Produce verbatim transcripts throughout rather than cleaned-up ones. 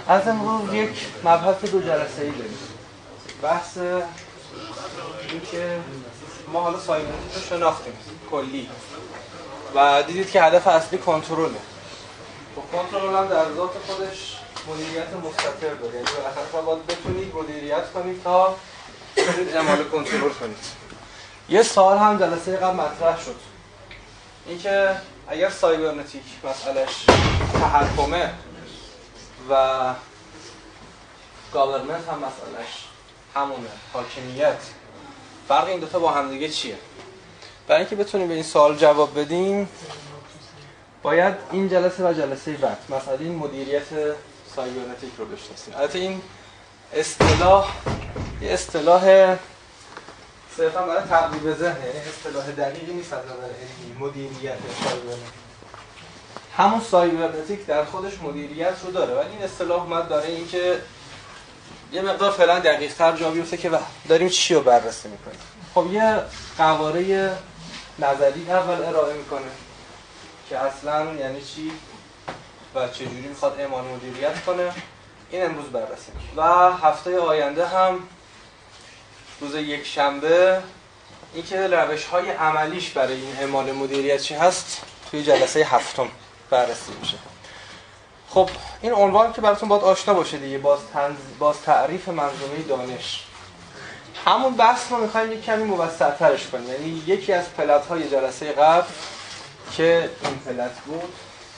از امروز یک مبحث دو جلسه‌ای داریم. بحث این که ما حالا سایبرنتیک رو شناختیم کلی و دیدید که هدف اصلی کنترله. و کنترل هم در ذات خودش مدیریت مستتر داره، یعنی بالاخره باید بتونید مدیریت کنید تا بتونید اعمال کنترل کنید. یه سوال هم جلسه قبل مطرح شد، اینکه اگر سایبرنتیک مسئلهش تحکمه و گاورنمنت هم مسئلهش همونه، حاکمیت، فرق این دوتا با هم دیگه چیه؟ برای اینکه بتونیم به این سوال جواب بدیم باید این جلسه و جلسه بعد مسئله این مدیریت سایبرنتیک رو بشناسیم. البته این اصطلاح یه اصطلاح صرفا برای تقریب ذهن، یعنی اصطلاح دقیقی نیست از نظر علمی. مدیریت سایبرنتیک، همون سایبرنتیک در خودش مدیریت رو داره، ولی این اصطلاح اومد داره اینکه یه مقدار فعلا دقیق‌تر جا بیفته که داریم چی رو بررسی می‌کنیم. خب یه قواره نظری اول ارائه می‌کنه که اصلا یعنی چی و چجوری می‌خواد اعمال مدیریت کنه. این امروز بررسی می‌کنیم و هفته آینده هم روز یک شنبه اینکه روش‌های عملیش برای این اعمال مدیریت چی هست توی جلسه هفتم بررسی میشه. خب این عنوان که براتون باید آشنا باشه دیگه، باز تنز... باز تعریف منظومه دانش. همون بحث رو می‌خوایم یک کمی موسع‌ترش کنیم، یعنی یکی از پلت‌های جلسه قبل که این پلت بود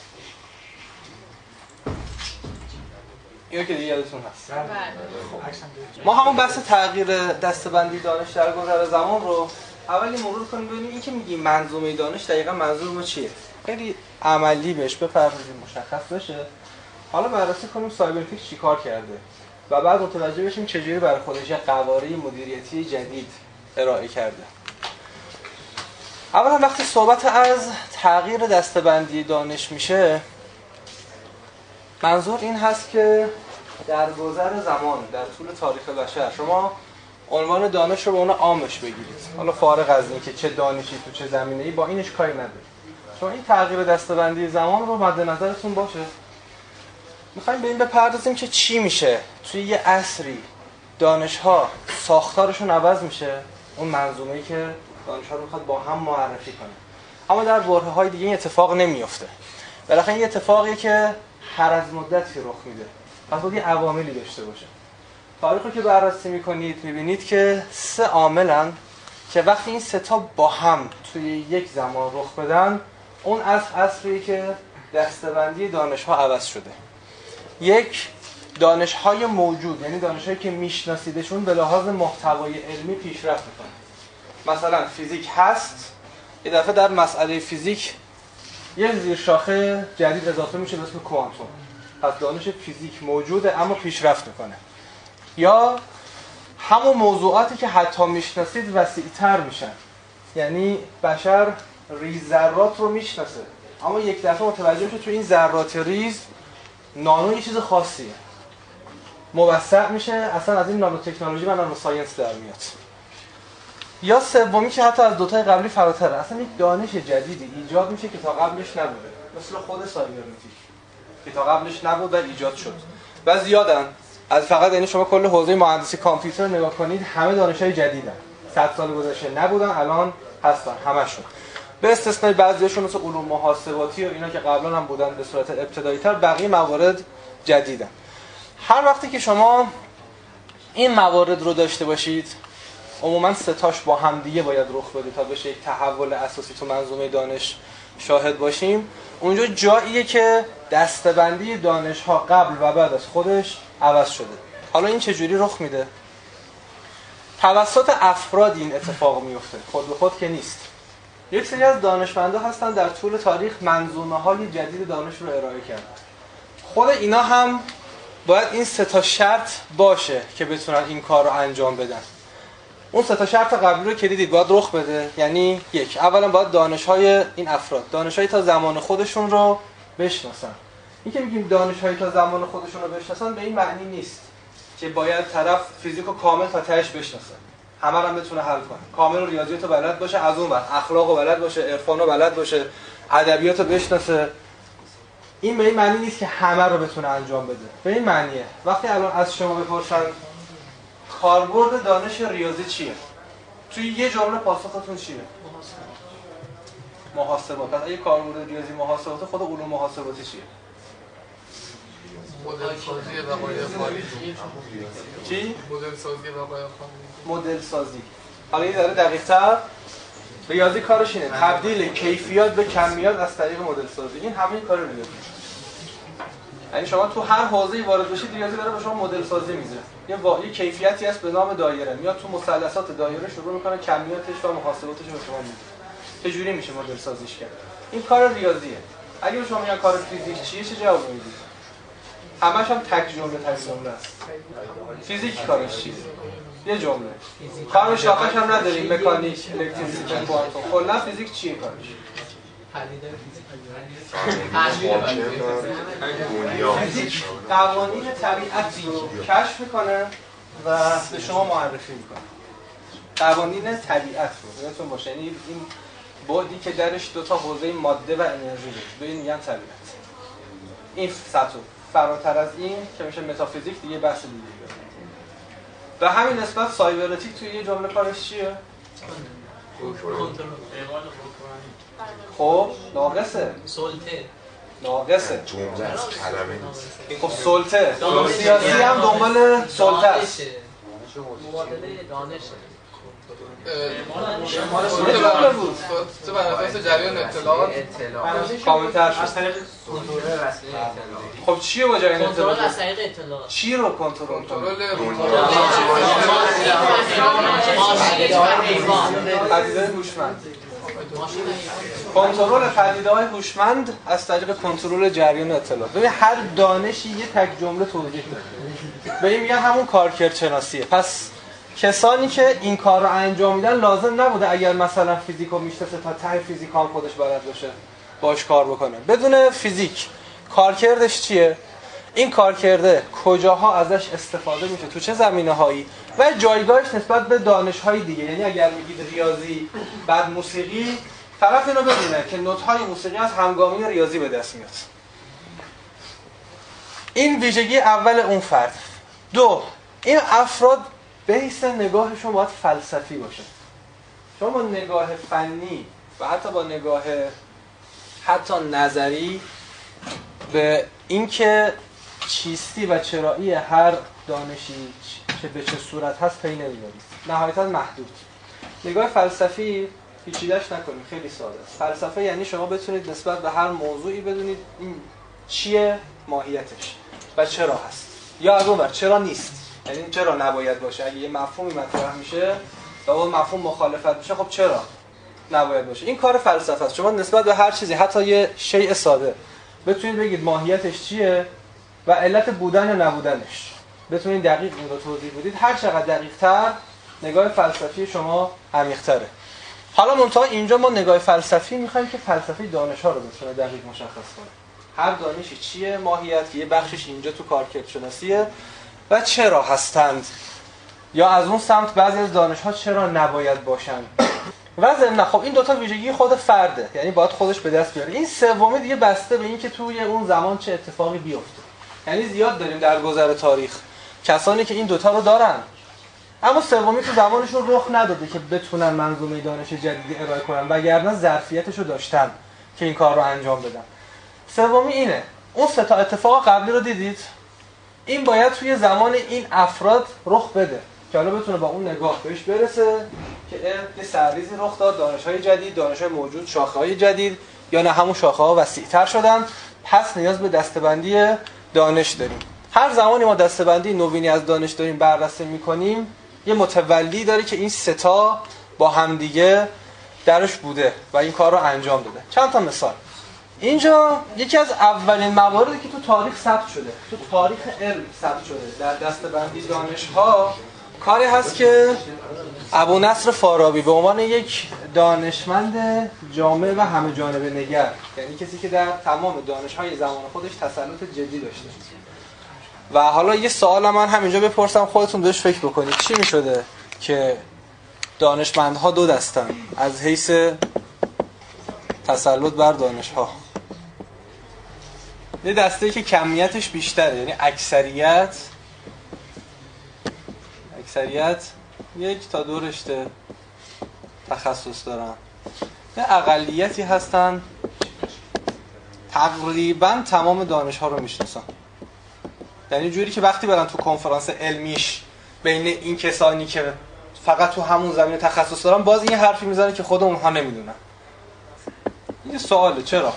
اینو که دیگه یادتون هست. خب. ما همون بحث تغییر دسته‌بندی دانش در گذر زمان رو اولی مرور کنیم ببینیم این که میگیم منظومه دانش دقیقاً منظور ما چیه. خیلی عملی بهش بپردازیم، مشخص بشه. حالا بررسی کنیم سایبرنتیک چیکار کرده و بعد متوجه بشیم چجوری برای خودش یه قواره مدیریتی جدید ارائه کرده. اولا وقتی صحبت از تغییر دسته‌بندی دانش میشه، منظور این هست که در گذر زمان، در طول تاریخ بشر، شما عنوان دانش رو به اون عامش بگیرید. حالا فارغ از این که چه دانشی تو چه زمینه‌ای، با اینش کاری نداره. چون این تغییر دسته‌بندی زمان رو مد نظرتون باشه. میخوایم به این بپردازیم که چی میشه توی یه عصری دانش‌ها ساختارشون عوض میشه، اون منظومه‌ای که دانش‌ها رو میخواد با هم معرفی کنه. اما در برهه‌های دیگه این اتفاق نمیفته. بالاخره این اتفاقیه که هر از مدتی رخ میده. پس باید یه عواملی داشته باشه. تاریخی که بررسی میکنید میبینید که سه عاملن که وقتی این سه تا با هم توی یک زمان رخ بدن، اون از عصری که دسته‌بندی دانش‌ها عوض شده. یک، دانش‌های موجود، یعنی دانش‌هایی که میشناسیدشون به لحاظ محتوای علمی پیشرفت میکنه. مثلا فیزیک هست، یه دفعه در مسئله فیزیک یه زیرشاخه جدید اضافه میشه به اسم کوانتوم. پس دانش فیزیک موجوده اما پیشرفت میکنه. یا همون موضوعاتی که حتی میشناسید وسیع‌تر میشن، یعنی بشر ریز ذرات رو میشناسه اما یک دفعه متوجه میشه تو این ذرات ریز نانو یه چیز خاصیه، موسع میشه، اصلا از این نانو تکنولوژی و نانو ساینس در میاد. یا سومی که حتی از دوتای قبلی فراتره، اصلا یک دانش جدیدی ایجاد میشه که تا قبلش نبوده، مثل خود سایبرنتیک که تا قبلش نبود و ایجاد شد. بعضی یادن از فقط یعنی شما کل حوزه مهندسی کامپیوتر نگاه کنید، همه دانش‌های جدیدن، صد سال گذشته نبودن الان هستن همشون، به استثنای بعضیاشون مثل علوم محاسباتی و اینا که قبلا هم بودن به صورت ابتدایی‌تر، بقیه موارد جدیدن. هر وقتی که شما این موارد رو داشته باشید، عموما سه تاش با هم دیگه باید رخ بده تا بشه یک تحول اساسی تو منظومه دانش شاهد باشیم. اونجا جاییه که دسته‌بندی دانش‌ها قبل و بعد از خودش عوض شده. حالا این چجوری رخ میده؟ توسط افراد این اتفاق میفته، خود به خود که نیست. یک سری از دانشمندا هستن در طول تاریخ منظومه‌های جدید دانش رو ارائه کردن. خود اینا هم باید این سه تا شرط باشه که بتونن این کار رو انجام بدن. اون سه تا شرط قبلی رو که دیدید باید رخ بده. یعنی یک، اولا باید دانش‌های این افراد، دانش‌های تا زمان خودشون رو بشناسن. این که میگیم دانش‌های تا زمان خودشون رو بشناسن به این معنی نیست که باید طرف فیزیک رو کامل تا تهش بشناسه، همه رو هم بتونه حل کنه، کامل ریاضیات رو بلد باشه، از اون ور اخلاق رو بلد باشه، عرفان رو بلد باشه، ادبیات رو بشناسه. این به این معنی نیست که همه رو بتونه انجام بده. به این معنیه وقتی الان از شما بپرسن کاربرد دانش ریاضی چیه؟ توی یه جمله پاسختون چیه؟ محاسبات. پس اگه کاربرد ریاضی محاسبات، خود علوم محاسباتی چیه؟ مدل سازی وقایع خارجی. چی؟ مدل سازی وقایع خارجی. مدل سازی. حالا این داره دقیق‌تر ریاضی کارش اینه تبدیل کیفیات به کمیات از طریق مدل سازی. این همین کار ریاضی. یعنی شما تو هر حوزه‌ای وارد بشید ریاضی داره به شما مدل سازی میده. یه واقعی کیفیتی هست به نام دایره، میاد تو مثلثات دایره شروع میکنه کمیاتش و محاسباتش رو به شما میده. چه جوری میشه مدل سازیش کرد؟ این کار ریاضیه. اگه به شما میگن کار فیزیک چیه چه جواب میدید؟ همش هم تک جمله تک جمله است. فیزیک کارش چیه؟ یه جمله. کار شاخش هم نداریم، مکانیک، الکتریسیته، کوانتوم. کلا فیزیک چیه کارش؟ فیزیک قوانین طبیعت رو کشف میکنه و به شما معرفی میکنه. قوانین طبیعت رو یادتون باشه، یعنی این بعدی که درش دو تا حوزه ماده و انرژی داره، به این میگن طبیعت. این سطح فراتر از این که میشه متافیزیک دیگه بحث دیگه. و همین نسبت سایبرنتیک توی یه جمله کارش چیه؟ خب ناقصه. سلطه. ناقصه. جمله از کلمه نیست. خب سلطه. سیاسی هم دنبال سلطه است. مبادله دانشه. سلطه بر بود. سلطه بر اساس جریان اطلاعات. کامل‌تر شد. از طریق کنترل رسمی اطلاعات. خب چیه با جریان اطلاعات؟ کنترل از طریق اطلاعات. چی رو کنترل کنه؟ پدیده‌های هوشمند. کنترل پدیده‌های هوشمند از طریق کنترل جریان اطلاعات. ببین هر دانشی یه تک جمله توضیح داره. به این میگن همون کارکردشناسیه. پس کسانی که این کار رو انجام میدن لازم نبوده اگر مثلا فیزیکو میشناسه تا ته فیزیک هم خودش بلد باشه باش کار بکنه. بدون فیزیک کارکردش چیه؟ این کارکرده کجاها ازش استفاده میشه، تو چه زمینه‌هایی و جایگاهش نسبت به دانش‌های دیگه. یعنی اگر میگید ریاضی بعد موسیقی، طرف اینو بدونه که نوت‌های موسیقی از همگامی ریاضی به دست میاد. این ویژگی اول اون فرد. دو، این افراد بیس نگاهشون باید فلسفی باشه. شما با نگاه فنی و حتی با نگاه حتی نظری به اینکه چیستی و چرایی هر دانشی چه به چه صورت هست پی نمیبرید. نهایتاً محدود. نگاه فلسفی پیچیده‌اش نکنید، خیلی ساده است. فلسفه یعنی شما بتونید نسبت به هر موضوعی بدونید این چیه، ماهیتش و چرا هست. یا از اون ور چرا نیست، یعنی چرا نباید باشه. اگه یه مفهومی مطرح میشه و اون مفهوم مخالفت میشه، خب چرا نباید باشه. این کار فلسفه است. شما نسبت به هر چیزی، حتی یه شیء ساده، بتونید بگید ماهیتش چیه و علت بودن یا نبودنش. بتونید دقیق این رو توضیح بدید. هر چقدر دقیق‌تر نگاه فلسفی شما عمیق‌تره. حالا منتها اینجا ما نگاه فلسفی می‌خوایم که فلسفه دانش‌ها رو بتونه دقیق مشخص کنه. هر دانشی چیه، ماهیت، یه بخشش اینجا تو کارکردشناسیه و چرا هستند، یا از اون سمت بعضی از دانش‌ها چرا نباید باشند. و ضمن خب این دوتا ویژگی خود فرده، یعنی باید خودش به دست بیاره. این سومی دیگه بسته به این که توی اون زمان چه اتفاقی بیفته. یعنی زیاد داریم در گذر تاریخ کسانی که این دوتا رو دارن، اما سومی تو زمانشون رخ نداده که بتونن منظومه دانش جدیدی ارائه کنن، وگرنه ظرفیتش رو داشتن که این کار رو انجام بدن. سومی اینه، اون سه تا اتفاق قبلی رو دیدید، این باید توی زمان این افراد رخ بده که حالا بتونه با اون نگاه بهش برسه که یه سرریزی رخ داد، دانش‌های جدید، دانش‌های موجود، شاخه‌های جدید، یا نه همون شاخه‌ها وسیع‌تر شدن، پس نیاز به دسته‌بندی دانش داریم. هر زمانی ما دسته‌بندی نوینی از دانش داریم بررسی می‌کنیم، یه متولی داره که این سه تا با همدیگه درش بوده و این کار رو انجام داده. چند تا مثال. اینجا یکی از اولین مواردی که تو تاریخ ثبت شده، تو تاریخ علم ثبت شده در دسته‌بندی دانش‌ها، کاری هست که ابونصر فارابی به عنوان یک دانشمند جامع و همه جانبه نگر، یعنی کسی که در تمام دانش‌های زمان خودش تسلط جدی داشته. و حالا یه سوال من همینجا بپرسم، خودتون بهش فکر بکنید، چی می‌شده که دانشمندها دو دستن از حیث تسلط بر دانش‌ها؟ یه دسته‌ای که کمیتش بیشتره، یعنی اکثریت اکثریت یک تا دو رشته تخصص دارن. یه اقلیتی هستن تقریبا تمام دانش‌ها رو میشناسن. یعنی جوری که وقتی برن تو کنفرانس علمیش بین این کسانی که فقط تو همون زمینه تخصص دارن، باز این حرفی میزنه که خود اونها نمیدونن. این سواله چرا؟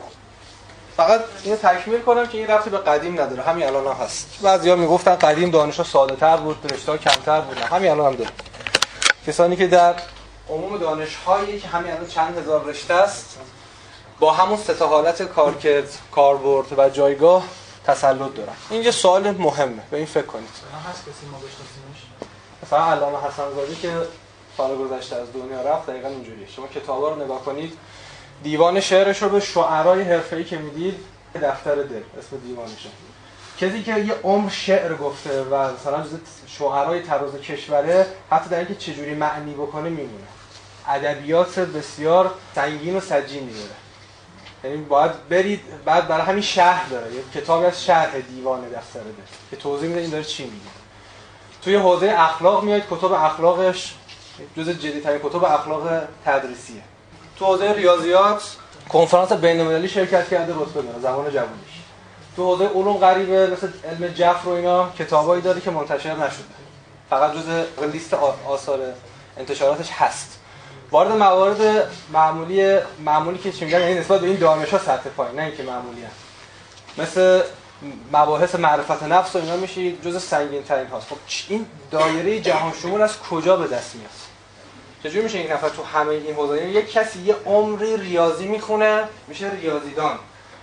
فقط اینو تکمیل کنم که این ربطی به قدیم نداره، همین الان هم هست. بعضیا میگفتن قدیم دانش‌ها ساده‌تر بود، رشته‌ها کمتر بود. همین الان هم داره. کسانی که در عموم دانش‌هایی که همین الان چند هزار رشته است، با همون سه تا حالت کارکرد، کاربرد و جایگاه تسلط دارن. این یه سوال مهمه، به این فکر کنید. هست کسی ما بشناسیمش؟ مثلا علامه حسن‌زاده که سال گذشته از دنیا رفت، دقیقاً اینجوریه. شما کتابا رو نگاه کنید، دیوان شعرش رو به شاعرای حرفه‌ای که میدید، دفتر دل اسم دیوانشه. کسی که یه عمر شعر گفته و مثلا جز شاعرای تراز کشوره، حتی در اینکه چجوری معنی بکنه میمونه. ادبیات بسیار سنگین و سجینی داره. یعنی باید برید بعد برای همین شرح داره، یه کتابی از شرح دیوان دفتر دل که توضیح میده این داره چی میگه. توی حوزه اخلاق میاد، کتب اخلاقش جز جدیدترین کتب اخلاق تدریسیه. تو حوزه ریاضیات کنفرانس بین‌المللی شرکت کرده، رتبه داره زمان جوونیش. تو حوزه علوم غریبه مثل علم جفر و اینا کتابایی داره که منتشر نشده، فقط جز لیست آثار انتشاراتش هست. وارد موارد معمولی معمولی که چی میگن، یعنی نسبت به این دانش‌ها سطح پایین، نه اینکه معمولی هست. مثل مباحث معرفت نفس و اینا میشه جز سنگین ترین هاست. خب این دایره جهان شمول از کجا به دست میاد؟ چجوری میشه این نفر تو همه این حوزه، یعنی یک کسی یه عمری ریاضی میخونه میشه ریاضیدان،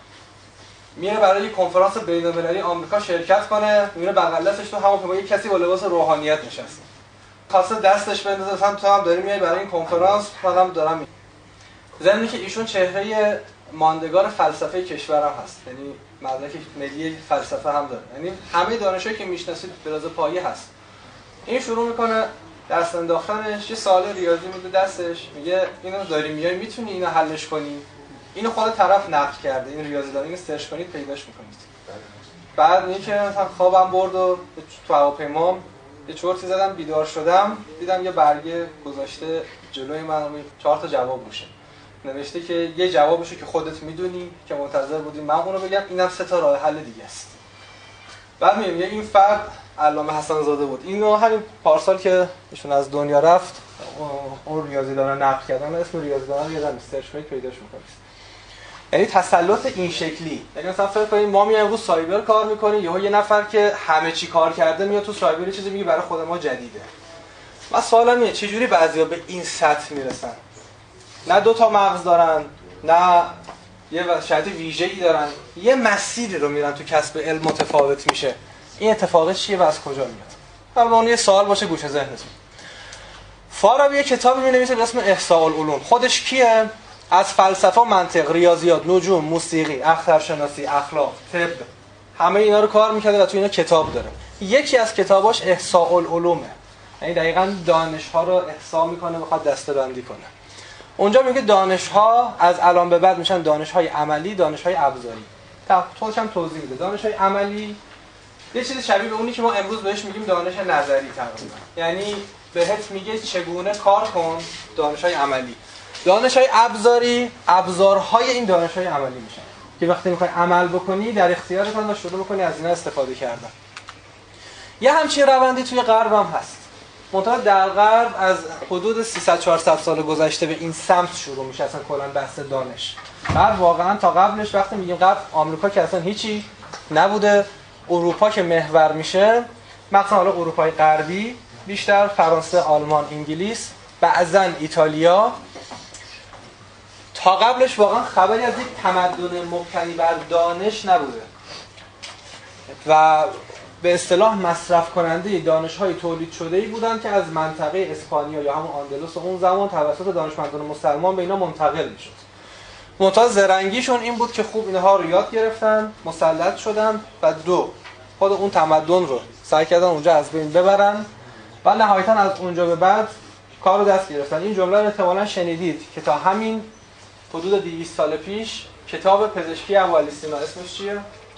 میره برای کنفرانس بین‌المللی آمریکا شرکت کنه، میره بغل دستش تو هواپیما یک کسی با لباس روحانیت نشسته، خواسته دستش بندازه هم تو هم داری میای برای این کنفرانس، منم دارم می زمینی که ایشون چهره ماندگار فلسفه کشورم هست، یعنی مدرک ملی فلسفه هم داره، یعنی همه دانشایی که میشناسید به راز پایه هست. این شروع میکنه دست انداختنش، یه سوال ریاضی میده دستش، میگه اینو داری میای میتونی اینو حلش کنی؟ اینو خود طرف نقد کرده، این ریاضیدان، اینو سرچ کنید پیداش میکنید. بعد میگه که مثلا خوابم برد و تو هواپیما یه چرتی زدم بیدار شدم، دیدم یه برگه گذاشته جلوی من، چهار تا جواب روشه نوشته که یه جوابشو که خودت میدونی که منتظر بودی من اونو بگم، اینم سه تا راه حل دیگه است. بعد میگه این فرد علامه حسن‌زاده بود. اینو همین پارسال که ایشون از دنیا رفت اون ریاضیدانا نقل کردن، اسم ریاضیدانا رو یادم سرچ کنید پیداش میکنید. یعنی تسلط این شکلی، یعنی مثلا فکر کنید ما میایم رو سایبر کار میکنیم، یهو یه نفر که همه چی کار کرده میاد تو سایبر چیزی میگه برای خود ما جدیده. من سوالم اینه چه جوری بعضیا به این سطح میرسن؟ نه دو تا مغز دارن، نه یه شرط ویژه‌ای دارن، یه مسیری رو میرن تو کسب علم متفاوت میشه. این اتفاق چیه و از کجا میاد؟ حالا اون یه سوال باشه گوشه ذهنتون. فارابی یه کتابی می‌نویسه به اسم احصاء العلوم. خودش کیه؟ از فلسفه، منطق، ریاضیات، نجوم، موسیقی، اخترشناسی، اخلاق، طب، همه اینا رو کار می‌کرده و تو اینا کتاب داره. یکی از کتاباش احصاء العلومه. یعنی دقیقاً دانش‌ها رو احصا می‌کنه، می‌خواد دسته‌بندی کنه. اونجا میگه دانش‌ها از الان به بعد میشن دانش‌های عملی، دانش‌های ابزاری. تا خودش هم توضیح میده. دانش‌های عملی یه چیز شبیه به اونی که ما امروز بهش میگیم دانش نظری تقریبا. یعنی بهت میگه چگونه کار کن، دانش‌های عملی. دانش‌های ابزاری، ابزارهای این دانش‌های عملی میشن که وقتی میخوای عمل بکنی در اختیارت و شروع بکنی از اینا استفاده کردن. یه همچین روندی توی غرب هم هست. منتها در غرب از حدود سیصد چهارصد سال گذشته به این سمت شروع میشه اصلا کلا بحث دانش. بعد واقعا تا قبلش وقتی میگیم قبل آمریکا که اصلا هیچی نبوده، اروپا که محور میشه، مثلا حالا اروپای غربی بیشتر فرانسه، آلمان، انگلیس، بعضن ایتالیا، تا قبلش واقعا خبری از یک تمدن مبتنی بر دانش نبوده و به اصطلاح مصرف کننده دانش‌های تولید شده‌ای بودند که از منطقه اسپانیا یا همون آندلوس اون زمان توسط دانشمندان مسلمان به اینا منتقل می‌شد. منتها زرنگیشون این بود که خوب اینها رو یاد گرفتن، مسلط شدن و دو خود اون تمدن رو سعی کردن اونجا از بین ببرن و نهایتاً از اونجا به بعد کار رو دست گرفتن. این جمله رو احتمالاً شنیدید که تا همین حدود دویست سال پیش کتاب پزشکی ابوعلی سینا اسمش چیه؟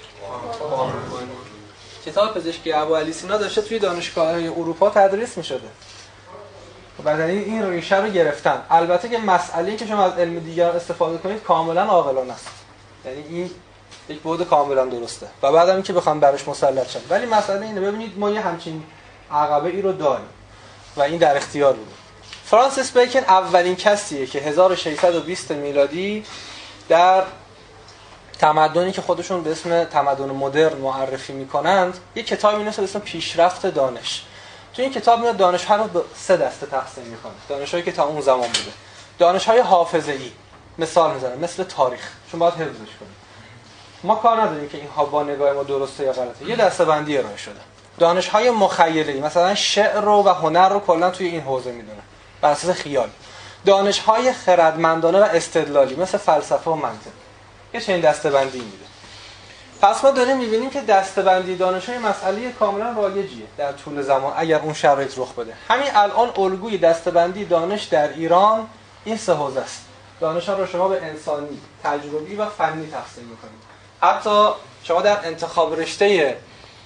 کتاب پزشکی ابوعلی سینا داشته توی دانشگاه‌های اروپا تدریس می‌شده. بعد این ریشه رو گرفتن. البته که مسئله‌ای که شما از علم دیگر استفاده کنید کاملا عاقلانه است. یعنی این یک بعد کاملا درسته. و بعدم اینکه بخوام براش مسلط شم. ولی مسئله اینه ببینید ما یه همچین عقبه ای رو داریم و این در اختیار بود. فرانسیس بیکن اولین کسیه که هزار و ششصد و بیست میلادی در تمدنی که خودشون به اسم تمدن مدرن معرفی میکنند یک کتابی نوشته به اسم پیشرفت دانش. تو این کتاب میاد دانش‌ها رو به سه دسته تقسیم میکنه. دانش‌هایی که تا اون زمان بوده. دانش‌های حافظه‌ای، مثال میزنم مثل تاریخ، چون باید حفظش کنیم. ما کار نداریم که اینها با نگاه ما درسته یا غلطه. یه دسته‌بندی ارائه شده. دانش‌های مخیله‌ای، مثلا شعر رو و هنر رو کلا توی این حوزه میدونه. بر اساس خیال. دانش‌های خردمندانه و استدلالی مثل فلسفه و منطق. یه چنین دسته‌بندی میده. پس ما داریم می‌بینیم که دسته‌بندی دانش‌های مسئله کاملا رایجیه در طول زمان اگر اون شرایط رخ بده. همین الان الگوی دسته‌بندی دانش در ایران این سه حوزه است. دانش‌ها رو شما به انسانی، تجربی و فنی تقسیم می‌کنید. حتی شما در انتخاب رشته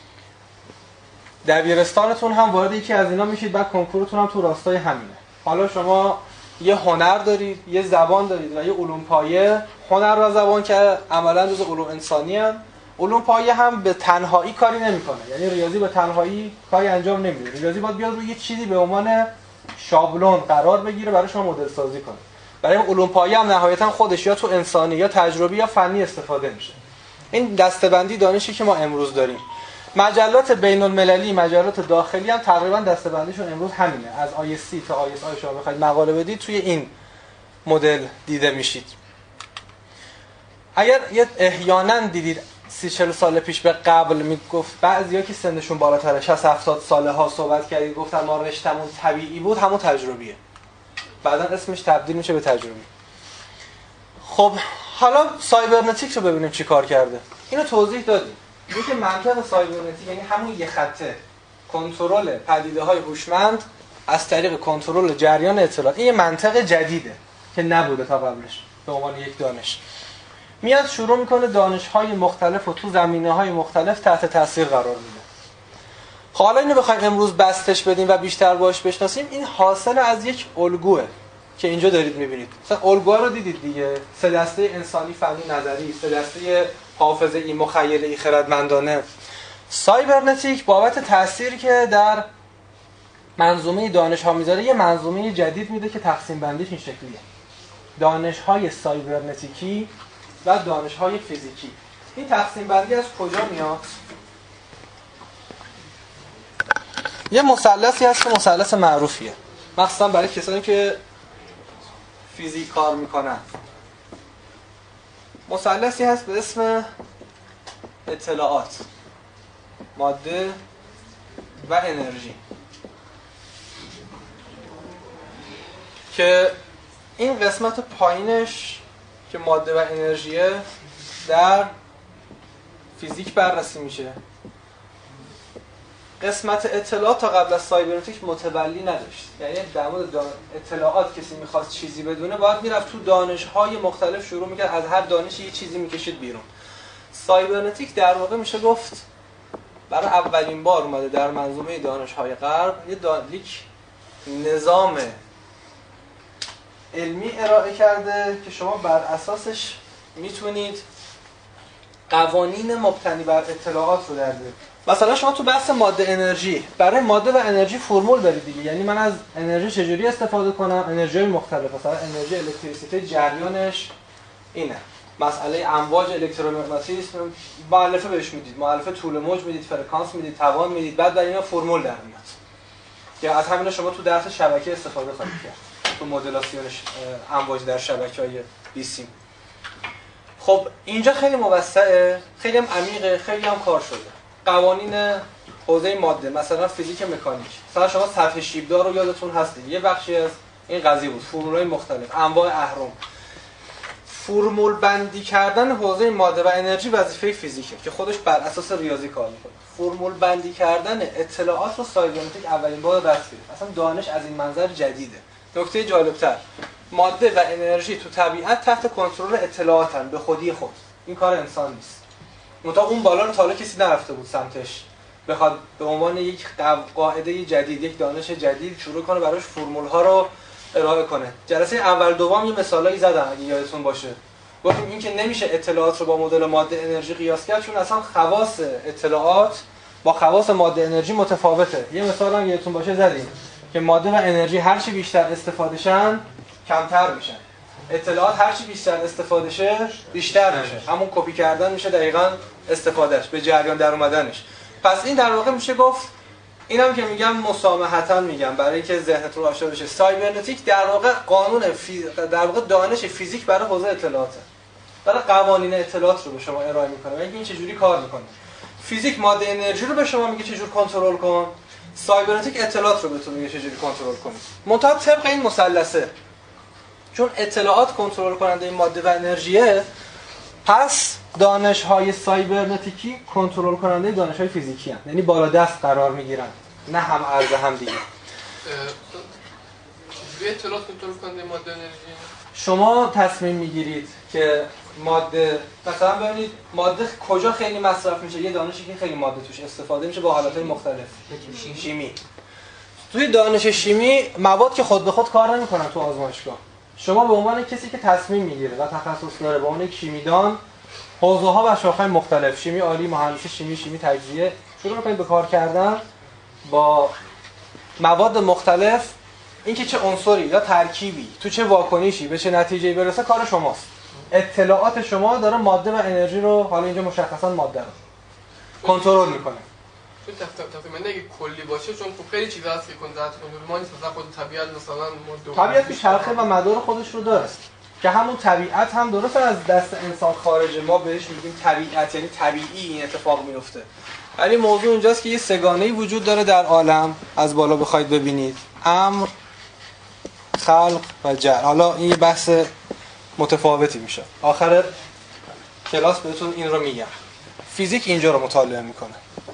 دبیرستانتون هم وارد یکی از اینا میشید، بعد کنکورتون هم تو راستای همینه. حالا شما یه هنر دارید، یه زبان دارید و یه علوم پایه. هنر و زبان که عملاً جزء علوم انسانی هستند. علوم پایه هم به تنهایی کاری نمیکنه. یعنی ریاضی به تنهایی کاری انجام نمیده. ریاضی باید بیاد روی یه چیزی به عنوان شابلون قرار بگیره برای شما مدل سازی کنه. برای علوم پایه هم نهایتاً خودش یا تو انسانی یا تجربی یا فنی استفاده میشه. این دسته‌بندی دانشی که ما امروز داریم. مجلات بین‌المللی، مجلات داخلی هم تقریبا دسته‌بندیشون امروز همینه. از آی اس سی تا آی اس آی شما بخواید مقاله بدید توی این مدل دیده میشید. اگر یه احیانا دیدید سی چهل سال پیش به قبل میگفت بعضیا که سنشون بالاتره شصت هفتاد ساله ها صحبت کردید گفتن ما رشتمون طبیعی بود، همون تجربیه. بعدن اسمش تبدیل میشه به تجربی. خب حالا سایبرنتیک رو ببینیم چی کار کرده. اینو توضیح دادیم. اینکه منطق سایبرنتیک یعنی همون یه خطه کنترل پدیده‌های هوشمند از طریق کنترل جریان اطلاعات. این یه منطق جدیده که نبوده تا قبلش به عنوان یک دانش. میاد شروع میکنه دانش‌های مختلف و تو زمینه‌های مختلف تحت تاثیر قرار میده. خب حالا اینو بخوایم امروز بستش بدیم و بیشتر باهاش بشناسیم، این حاصل از یک الگوئه که اینجا دارید میبینید. مثلا الگوها رو دیدید دیگه، سه دسته انسانی، فنی، نظری، سه دسته حافظه‌ای، مخیله‌ای، خردمندانه. سایبرنتیک بابت تأثیری که در منظومه دانش‌ها میذاره یه منظومه جدید میده که تقسیم بندیش این شکلیه. دانش‌های سایبرنتیکی و دانش‌های فیزیکی. این تقسیم بندی از کجا میاد؟ یه مثلثی هست که مثلث معروفیه. مخصوصا برای کسانی که فیزیک کار میکنن. مثلثی هست به اسم اطلاعات، ماده و انرژی که این قسمت پایینش که ماده و انرژیه در فیزیک بررسی میشه. قسمت اطلاعات تا قبل از سایبرنتیک متولی نداشت. یعنی در مورد اطلاعات کسی میخواست چیزی بدونه باید میرفت تو دانش‌های مختلف شروع میکرد، از هر دانشی یه چیزی میکشید بیرون. سایبرنتیک در واقع میشه گفت برای اولین بار اومده در منظومه دانش‌های غرب یه دانلیک نظام علمی ارائه کرده که شما بر اساسش میتونید قوانین مبتنی بر اطلاعات رو در بیارید. مثلا شما تو بحث ماده انرژی، برای ماده و انرژی فرمول دارید دیگه. یعنی من از انرژی چجوری استفاده کنم؟ انرژی مختلف، مثلا انرژی الکتریسیته جریانش اینه. مسئله امواج الکترومغناطیسم مؤلفه بهش میدید، مؤلفه طول موج میدید، فرکانس میدید، توان میدید، بعد برای اینا فرمول در میاد. یا از همینا شما تو درس شبکه استفاده خواهید کرد. تو مدلاسیون امواج در شبکه‌های بیسیم. خب اینجا خیلی موسعه، خیلی هم عمیقه، خیلی هم کار شده. قوانین حوزه ماده، مثلا فیزیک مکانیک. مثلا شما سطح شیبدار رو یادتون هست دیگه. یه بخشی از این قضیه بود، فرمول‌های مختلف، انواع اهرم. فرمول بندی کردن حوزه ماده و انرژی وظیفه فیزیکه که خودش بر اساس ریاضی کار میکنه. فرمول بندی کردن اطلاعات رو سایبرنتیک اولین بار دست گرفت. اصلا دانش از این منظر جدیده. نکته جالبتر، ماده و انرژی تو طبیعت تحت کنترل اطلاعاتن به خودی خود. این کار انسان نیست. منتها اون بالا رو تا حالا کسی نرفته بود سمتش بخواد به عنوان یک قاعده جدید، یک دانش جدید شروع کنه براش فرمول‌ها رو ارائه کنه. جلسه اول دوم یه مثالایی زدم اگه یادتون باشه. گفتیم این که نمیشه اطلاعات رو با مدل ماده انرژی قیاس کرد چون اصلا خواص اطلاعات با خواص ماده انرژی متفاوته. یه مثال هم یادتون باشه زدیم که ماده و انرژی هر چی بیشتر استفاده شن کمتر میشن. اطلاعات هر چی بیشتر استفاده شه بیشتر میشه. همون کپی کردن میشه دقیقاً استفادهش، به جریان در اومدنش. پس این در واقع میشه گفت، اینم که میگم مسامحتاً میگم برای اینکه ذهنت رو آشنا بشه، سایبرنتیک در واقع قانون فی... در واقع دانش فیزیک برای حوزه اطلاعاته. برای قوانین اطلاعات رو به شما ارائه میکنه و اینکه این چجوری کار میکنه. فیزیک ماده انرژی رو به شما میگه چجوری کنترل کن، سایبرنتیک اطلاعات رو بهتون میگه چجوری کنترل کنید. منتها طبق این مثلثه، چون اطلاعات کنترل کننده این ماده و انرژیه، پس دانش‌های سایبرنتیکی کنترل کننده دانش‌های فیزیکی هستند، یعنی بالا دست قرار می‌گیرن، نه هم عرض هم دیگه. چجوری اطلاعات کنترل کننده ماده انرژی؟ شما تصمیم می‌گیرید که ماده، مثلا ببینید ماده کجا خیلی مصرف میشه، یه دانشی که خیلی ماده توش استفاده میشه با حالت‌های مختلف. شیمی. توی دانش شیمی مواد که خود به خود کار نمی‌کنن تو آزمایشگاه. شما به عنوان کسی که تصمیم میگیره و تخصص داره، به عنوان یک شیمیدان، حوزه‌ها و شاخه‌های مختلف، شیمی عالی، مهندسی شیمی، شیمی تجزیه، شروع می‌کنید به کار کردن با مواد مختلف. اینکه چه عنصری یا ترکیبی تو چه واکنشی به چه نتیجه‌ای برسه کار شماست. اطلاعات شما داره ماده و انرژی رو، حالا اینجا مشخصاً ماده رو کنترل می‌کنه. چون تقریبا اگه کلی باشه، چون خب خیلی چیزا هست که کنترل کنترل ما نیست، مثلا خود طبیعت مثلا ماده طبیعت که چرخه و مدار خودش رو داره که همون طبیعت هم درسته از دست انسان خارجه، ما بهش میگیم طبیعت، یعنی طبیعی این اتفاق میفته. ولی موضوع اینجاست که یه سگانه‌ای وجود داره در عالم، از بالا بخواید ببینید، امر، خلق و جعل. حالا این یه بحث متفاوتی میشه، آخر کلاس بهتون این رو میگم. فیزیک اینجا رو مطالعه میکنه.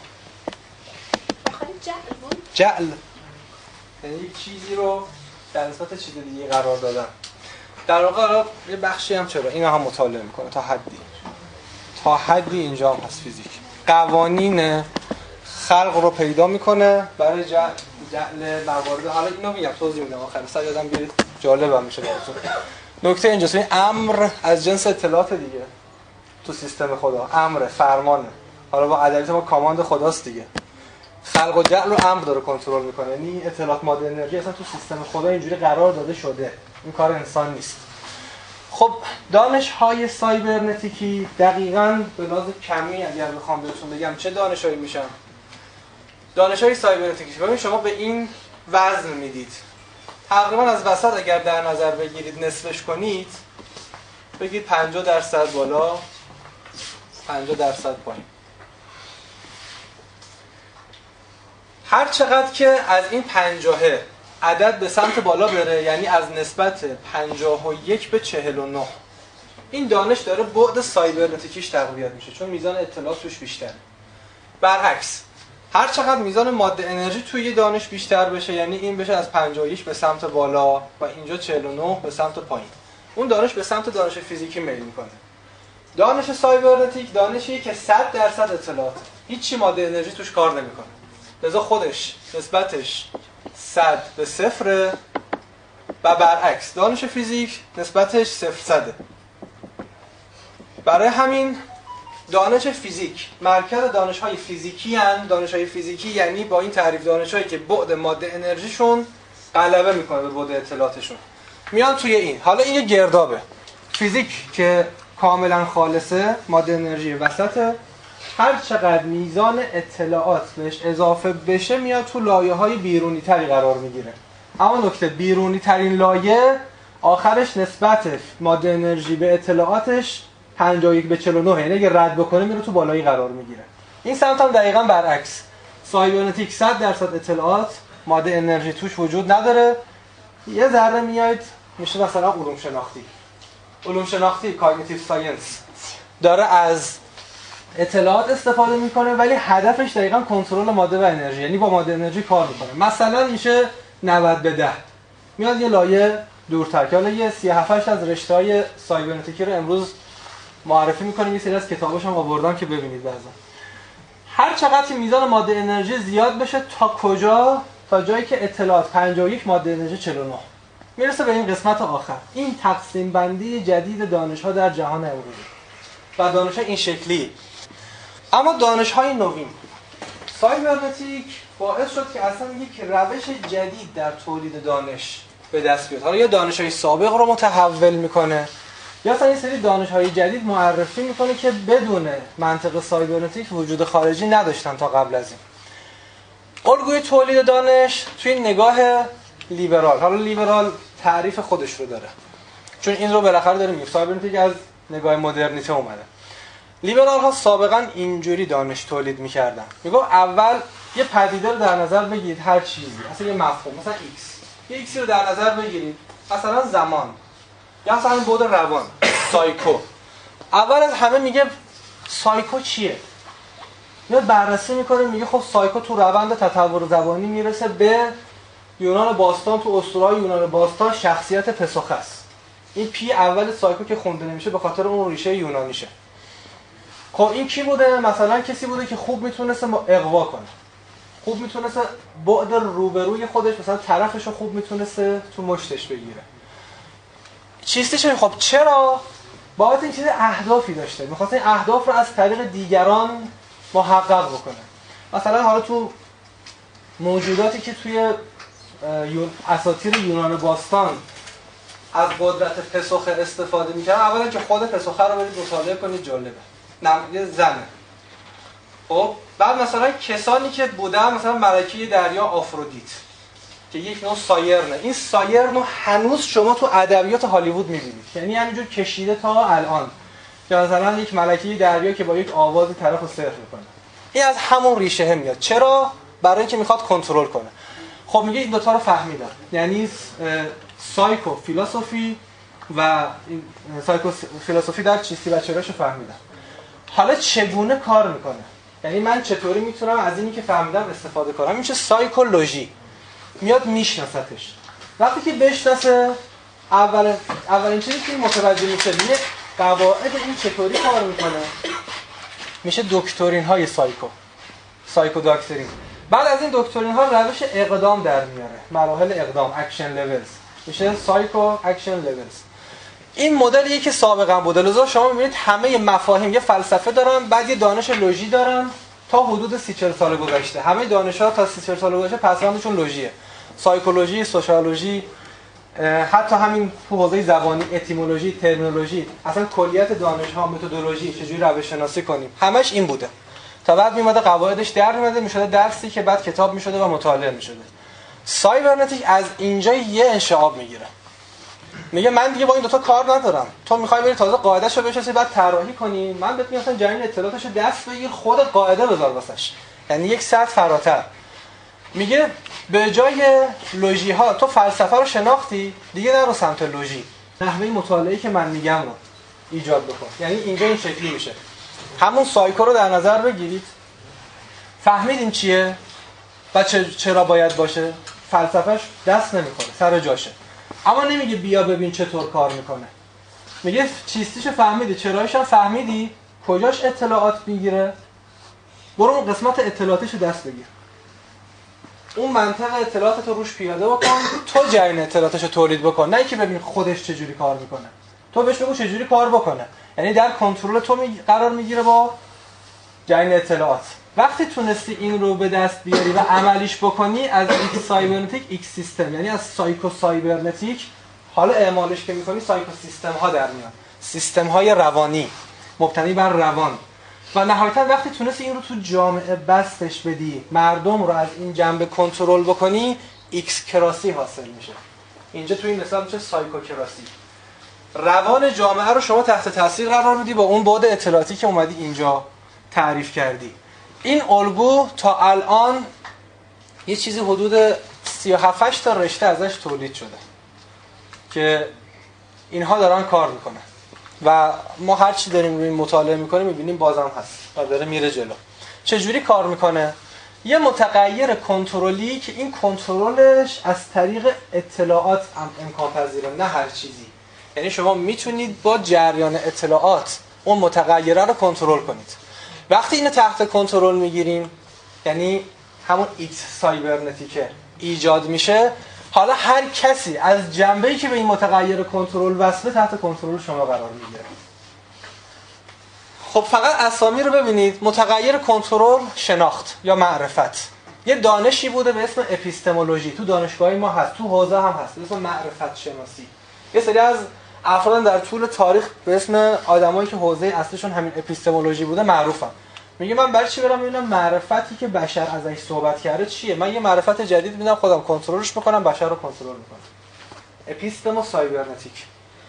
جعل یعنی یک چیزی رو در نسبت چیز دیگه قرار دادن. در واقع یه بخشی هم چرا اینا هم مطالعه میکنه تا حدی تا حدی اینجا هم هست. فیزیک قوانین خلق رو پیدا میکنه برای جعل جعل موارد. حالا اینو میگم توضیح میدم آخر سر یادم بیارید، جالبم میشه براتون. نکته اینجاست، این امر از جنس اطلاعات دیگه تو سیستم خدا، امر فرمانه. حالا با ادبیات ما کاماند خداست دیگه. خلق و جعل رو امر داره کنترل میکنه، یعنی اطلاعات ماده انرژی اصلا تو سیستم خدا اینجوری قرار داده شده، این کار انسان نیست. خب دانش‌های سایبرنتیکی دقیقاً به لحاظ کمی اگر بخوام بهتون بگم چه دانش‌هایی میشن، دانش‌های سایبرنتیکی ببین شما به این وزن میدید، تقریباً از وسط اگر در نظر بگیرید نصفش کنید، بگید پنجاه درصد بالا پنجاه درصد پایین. هر چقدر که از این پنجاهه عدد به سمت بالا بره، یعنی از نسبت پنجاه و یک به چهل و نه، این دانش داره بعد سایبرنتیکیش تقویت میشه چون میزان اطلاعات توش بیشتره. برعکس هر چقدر میزان ماده انرژی توی دانش بیشتر بشه، یعنی این بشه از پنجاه و یک به سمت بالا و اینجا چهل و نه به سمت پایین، اون دانش به سمت دانش فیزیکی میل میکنه. دانش سایبرنتیک دانشیه که صد درصد اطلاعات، هیچی ماده انرژی توش کار نمیکنه، لذا خودش نسبتش صد به صفره و برعکس دانش فیزیک نسبتش صفر صده. برای همین دانش فیزیک مرکز دانش‌های فیزیکی هستند. دانش‌های فیزیکی یعنی با این تعریف دانش‌هایی که بعد ماده انرژیشون غلبه میکنه به بعد اطلاعاتشون، میان توی این. حالا این یه گردابه. فیزیک که کاملا خالصه، ماده انرژی وسطه، هر چقدر میزان اطلاعات بهش اضافه بشه میاد تو لایه‌های بیرونی تری قرار میگیره. اما نکته بیرونی ترین لایه آخرش نسبت ماده انرژی به اطلاعاتش پنجاه و یک به چهل و نه، یعنی اگه رد بکنه میره تو بالایی قرار میگیره. این سمت هم دقیقاً برعکس. سایبرنتیک صد درصد اطلاعات ماده انرژی توش وجود نداره. یه ذره میاد میشه مثلا علوم شناختی. علوم شناختی کاگنیتیو ساینس داره از اطلاعات استفاده میکنه ولی هدفش دقیقاً کنترل ماده و انرژی، یعنی با ماده انرژی کار میکنه. مثلا میشه نود به ده، میاد یه لایه دورتر که حالا یه سی و هفت از رشته‌های سایبرنتیکی رو امروز معرفی می‌کنیم. یه سری از کتاباش هم آوردم که ببینید بعضا. هر چقدر میزان ماده انرژی زیاد بشه تا کجا؟ تا جایی که اطلاعات پنجاه و یک ماده انرژی چهل و نه میرسه به این قسمت آخر. این تقسیم بندی جدید دانش‌ها در جهان امروزی و دانش‌ها این شکلی. اما دانش‌های نوین سایبرنتیک باعث شد که اصلا یک روش جدید در تولید دانش به دست بیاد. حالا یا دانش‌های سابق رو متحول میکنه یا اصلا این سری دانش‌های جدید معرفی میکنه که بدون منطق سایبرنتیک وجود خارجی نداشتن تا قبل از این. الگوی تولید دانش توی نگاه لیبرال، حالا لیبرال تعریف خودش رو داره چون این رو بالاخره داره میگه، سایبرنتیک از نگاه مدرنیته اومده. لیبرال ها سابقا اینجوری دانش تولید میکردن، میگه اول یه پدیده رو در نظر بگیرید، هر چیزی اصلا یه مفهوم مثلا x، یه x رو در نظر بگیرید، مثلا زمان یا مثلا بعد روان، سایکو. اول از همه میگه سایکو چیه؟ میاد بررسی میکنه، میگه خب سایکو تو روند تطور زبانی میرسه به یونان باستان. تو اسطوره‌های یونان باستان شخصیت پسوخس، این پی اول سایکو که خونده نمیشه به خاطر اون ریشه یونانیشه. خب این کی بوده؟ مثلا کسی بوده که خوب میتونسته اغوا کنه، خوب میتونسته بعد روبروی خودش مثلا طرفشو خوب میتونسته تو مشتش بگیره. چیستش خب چرا؟ باید این چیز اهدافی داشته، میخواست این اهداف رو از طریق دیگران محقق بکنه. مثلا حالا تو موجوداتی که توی اساطیر یونان باستان از قدرت پسوخه استفاده میکنن، اولا که خود پسوخه رو برید مطالعه کنید، جالبه، یه زنه. خب بعد مثلا کسانی که بودن، مثلا ملکه دریا آفرودیت که یک نوع سایرنه، این سایرن رو هنوز شما تو ادبیات هالیوود میبینید، یعنی همینجور کشیده تا الان که مثلا یک ملکه دریا که با یک آواز طرفو سحر میکنه. این از همون ریشه میاد. چرا؟ برای اینکه میخواد کنترل کنه. خب میگه این دوتا رو فهمیدم، یعنی سایکو فیلسوفی و سایکو فیلسوفی در چیستی و چراشو فهمیدم. حالا چگونه کار میکنه؟ یعنی من چطوری میتونم از اینی که فهمیدم استفاده کنم؟ این میشه سایکولوژی. میاد میشناستش. وقتی که بشناسه، اول اولین چیزی که متوجه میشه میگه قواعد این چطوری کار میکنه، میشه دکترین های سایکو، سایکو داکترین. بعد از این دکترین ها روش اقدام در میاره، مراحل اقدام، اکشن لولز، میشه سایکو اکشن لولز. این مدلیه که سابقا بوده. لذا شما میبینید همه مفاهیم یه فلسفه دارن، بعد یه دانش لوژی دارن تا حدود سی چهل سال گذشته. همه دانش‌ها تا سی چهل سال گذشته پسوندشون لوژیه. سایکولوژی، سوشیولوژی، حتی همین تو حوزه زبانی، اتیمولوژی، ترمینولوژی، اصلا کلیت دانش‌ها، متدولوژی، چجوری روش شناسی کنیم، همش این بوده. تا بعد میومده قواعدش در میومده، میشده درسی که بعد کتاب میشده و مطالعه میشده. سایبرنتیک از اینجا یه انشعاب میگیره. میگه من دیگه با این دوتا کار ندارم. تو میخوای بری تازه قاعده‌شو بشناسی بعد طراحی کنی، من بهت میگم مثلا جریان اطلاعاتشو دست بگیر، خود قاعده بذار واسش. یعنی یک سطح فراتر. میگه به جای لوژی ها تو فلسفه رو شناختی، دیگه نرو سمت لوژی. نحوه مطالعه‌ای که من میگم رو ایجاد بکن. یعنی اینجا این شکلی میشه. همون سایکو رو در نظر بگیرید. فهمیدیم چیه؟ و چرا باید باشه؟ فلسفه‌اش دست نمیکنه، سر جاشه. اما نمیگه بیا ببین چطور کار میکنه. میگه چیستیشو فهمیدی، چراییش هم فهمیدی، کجاش اطلاعات میگیره، برو اون قسمت اطلاعاتیشو دست بگیر. اون منطق اطلاعاتتو روش پیاده بکن، تو جریان اطلاعاتشو تولید بکن، نه اینکه ببین خودش چجوری کار میکنه. تو بهش بگو چجوری کار بکنه. یعنی در کنترل تو می... قرار میگیره با جریان اطلاعات. وقتی تونستی این رو به دست بیاری و عملیش بکنی، از ایکس سایبرنتیک ایکس سیستم، یعنی از سایکو سایبرنتیک حالا اعمالش که میکنی سایکو سیستم ها در میاد، سیستم های روانی مبتنی بر روان. و نهایتا وقتی تونستی این رو تو جامعه بستش بدی، مردم رو از این جنبه کنترل بکنی، ایکس کراسی حاصل میشه. اینجا تو این مثال میشه سایکو کراسی. روان جامعه رو شما تحت تاثیر قرار میدی با اون بعد اطلاعاتی که اومدی اینجا تعریف کردی. این الگو تا الان یه چیزی حدود سی و هفت تا رشته ازش تولید شده که اینها دارن کار میکنن و ما هر چی داریم روی این مطالعه میکنیم میبینیم بازم هست و داره میره جلو. چجوری کار میکنه؟ یه متغیر کنترلی که این کنترلش از طریق اطلاعات امکان پذیره، نه هر چیزی. یعنی شما میتونید با جریان اطلاعات اون متغیره رو کنترل کنید. وقتی اینو تحت کنترل میگیریم، یعنی همون ایکس سایبرنتیکه ایجاد میشه، حالا هر کسی از جنبه‌ای که به این متغیر کنترل وصله تحت کنترل شما قرار میگیره. خب فقط اسامی رو ببینید. متغیر کنترل شناخت یا معرفت. یه دانشی بوده به اسم اپیستمولوژی، تو دانشگاه ما هست، تو حوزه هم هست، به اسم معرفت شناسی. یه سری از افراد در طول تاریخ به اسم آدمایی که حوزه اصلیشون همین اپیستمولوژی بوده معروفن. میگه من برای چی برم ببینم معرفتی که بشر ازش صحبت کرده چیه؟ من یه معرفت جدید میدم خودم کنترلش میکنم، بشر رو کنترل میکنم. اپیستمو سایبرنتیک،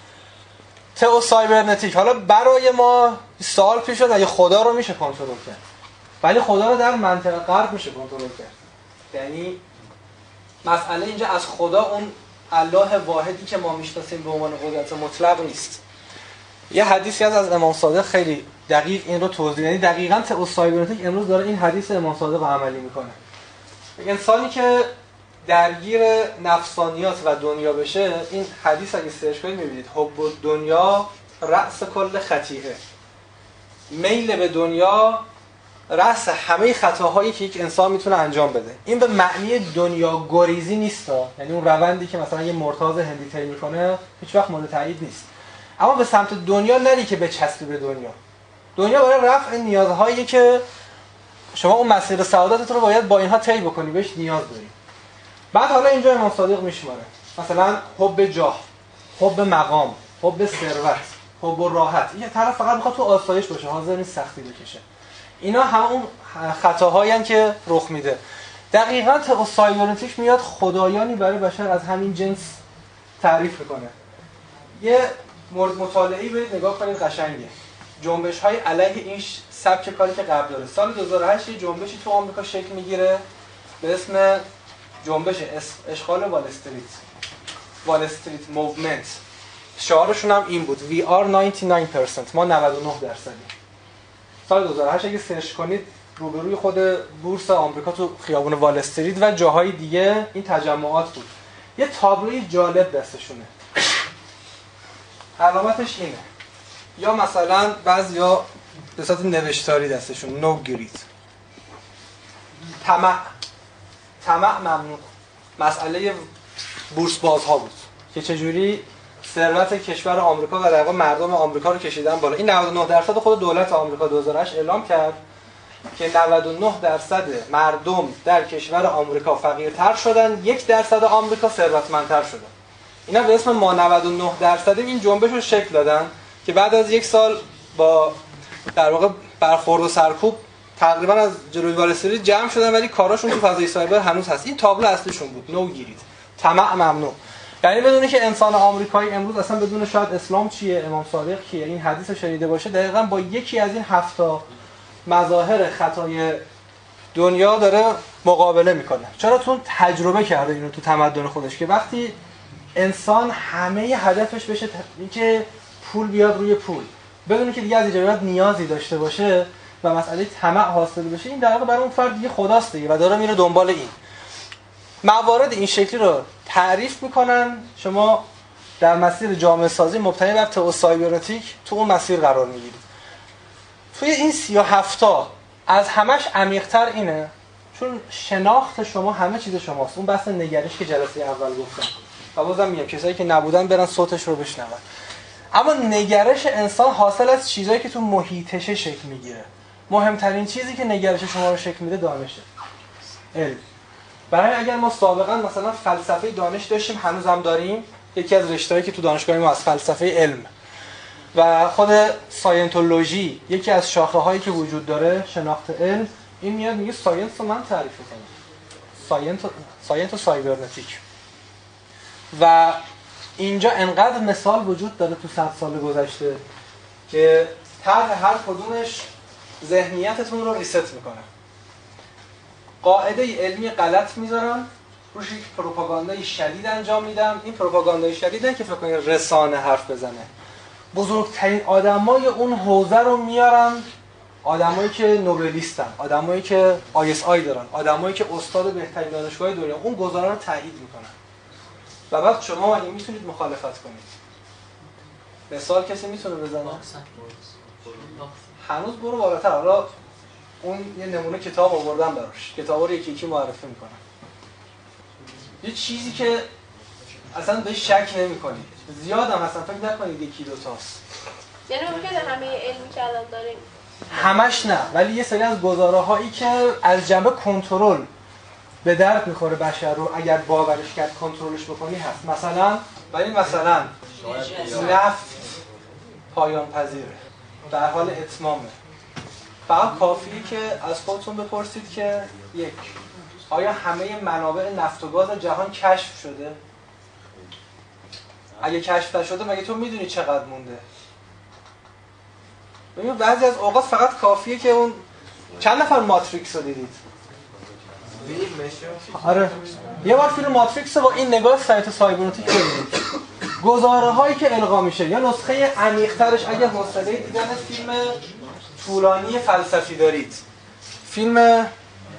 تئو سایبرنتیک. حالا برای ما سوال پیش شد اگه خدا رو میشه کنترل کرد، ولی خدا رو در منطقه غرب میشه کنترل کرد. یعنی مسئله اینجا از خدا اون الله واحدی که ما میشناسیم به عنوان قدرت مطلق نیست. یه حدیثی از از امام صادق خیلی دقیق این رو توضیح، یعنی دقیقاً تئو سایبرنتیک امروز داره این حدیث امام صادق رو عملی میکنه. انسانی که درگیر نفسانیات و دنیا بشه، این حدیث اگه سرچ کنید میبینید حب دنیا رأس کل خطیئه، میل به دنیا رأس همه خطاهایی که یک انسان میتونه انجام بده. این به معنی دنیا گریزی نیست، یعنی اون روندی که مثلا یه مرتاض هندی طی میکنه هیچ وقت مورد تایید نیست، اما به سمت دنیا نری که بچسبی به دنیا. دنیا برای رفع نیازهایی که شما اون مسیر سعادتت رو باید با اینها طی بکنی، بهش نیاز داری. بعد حالا اینجا امام صادق میشماره مثلا حب جاه، حب مقام، حب ثروت، حب راحت. این طرف فقط میخواد تو آسایش باشه، حاضر نیست سختی بکشه. اینا همون خطاهایی هستن که رخ میده. دقیقاً تئو سایبرنتیک میاد خدایانی برای بشر از همین جنس تعریف میکنه. یه مورد مطالعه‌ای برید نگاه کنید، قشنگه. جنبش‌های علیه این سبک کاری که قبل داره. سال دو هزار و هشت یه جنبشی تو آمریکا شکل میگیره به اسم جنبش اشغال وال استریت، وال استریت موومنت. شعارشون هم این بود: We are نود و نه درصد، ما نود و نه درصدیم. سال دو هزار و هشت اگه سرچ کنید روبروی خود بورس آمریکا تو خیابون وال استریت و جاهای دیگه این تجمعات بود. یه تابلوی جالب دستشونه، علامتش اینه، یا مثلا بعضیا به صورت نوشتاری دستشون نو گرید، طمع، طمع ممنوع. مسئله بورس بازها بود که چجوری ثروت کشور آمریکا و در واقع مردم آمریکا رو کشیدن بالا. این نود و نه درصد خود دولت آمریکا دو هزار و هشت اعلام کرد که نود و نه درصد مردم در کشور آمریکا فقیرتر شدن، یک درصد آمریکا ثروتمندتر شدن. اینا به اسم ما نود و نه درصد این جنبش رو شکل دادن که بعد از یک سال با در واقع برخورد و سرکوب تقریبا از جلوی وال استریت جمع شدن، ولی کاراشون تو فضای سایبر هنوز هست. این تابلو اصلیشون بود: نو گیرید، طمع ممنوع. یعنی بدونی که انسان آمریکایی امروز اصلا بدون شاید اسلام چیه، امام صادق کیه، این حدیث رو شنیده باشه، دقیقاً با یکی از این هفت تا مظاهر خطای دنیا داره مقابله میکنه. چرا؟ چون تجربه کرده اینو تو تمدن خودش که وقتی انسان همه هدفش بشه اینکه پول بیاد روی پول، بدون که دیگه از ایجابیت نیازی داشته باشه و مسئله طمع حاصل بشه، این در واقع برای اون فرد دیگه خداست دیگه و داره میره دنبال این. موارد این شکلی رو تعریف میکنن، شما در مسیر جامعه سازی مبتنی بر تئو سایبرنتیک تو اون مسیر قرار میگیرید. توی این سی و هفت تا از همش عمیق‌تر اینه، چون شناخت شما همه چیز شماست. اون بحث نگرش که جلسه اول گفتم و بازم میگم کسایی که نبودن برن صوتش رو بشنون. اما نگرش انسان حاصل از چیزایی که تو محیطش شکل میگیره. مهمترین چیزی که نگرش شما رو شکل میده دانشه، علم. برای اگر ما سابقا مثلا فلسفه دانش داشتیم، هنوز هم داریم، یکی از رشته‌هایی که تو دانشگاه ما از فلسفه علم و خود ساینتولوژی یکی از شاخه‌هایی که وجود داره، شناخت علم، این میاد میگه ساینس رو من تعریف می‌کنم، ساینس ساینس و سایبرنتیک. و اینجا انقدر مثال وجود داره تو صد سال گذشته که طرح هر کدومش ذهنیتتون رو ریست میکنه. قاعده علمی غلط میذارن، روش یک پروپاگاندای شدید انجام میدن. این پروپاگاندای شدیده که فکر کنید رسانه حرف بزنه. بزرگترین آدمای اون حوزه رو میارن آدمایی که نوبلیستن، آدمایی که آی اس آی دارن، آدمایی که استاد بهترین دانشگاه دنیا اون گزارا رو تایید میکنن. و بعد شما اگه میتونید مخالفت کنید. مثال کسی میتونه بزنه؟ هنوز برو بالاتر. حالا اون یه نمونه کتاب آوردم براش. کتابا رو یکی یکی معرفی میکنم. یه چیزی که اصلا بهش شک نمی‌کنید. زیاد هم اصلا فکر نکنید یکی دو تاست. یعنی ممکنه همه علمی که الان داریم همش نه، ولی یه سری از گزاره‌هایی که از جنبه کنترل به درد می‌خوره بشر رو اگر باورش کرد کنترلش بکنی هست. مثلا ولی مثلا نفت پایان پذیره. در حال اتمامه. فقط کافیه که از خودتون بپرسید که یک آیا همه منابع نفت و گاز جهان کشف شده؟ اگه کشف نشده مگه تو میدونی چقدر مونده؟ ببین بعضی از اوقات فقط کافیه که اون چند نفر ماتریکس رو دیدید؟ آره یه بار فیلم ماتریکس رو با این نگاه سایت سایبرنتیک ببینید. گزاره هایی که القا میشه یا نسخه عمیق ترش اگه حوصله دیدن فیلم طولانی فلسفی دارید، فیلم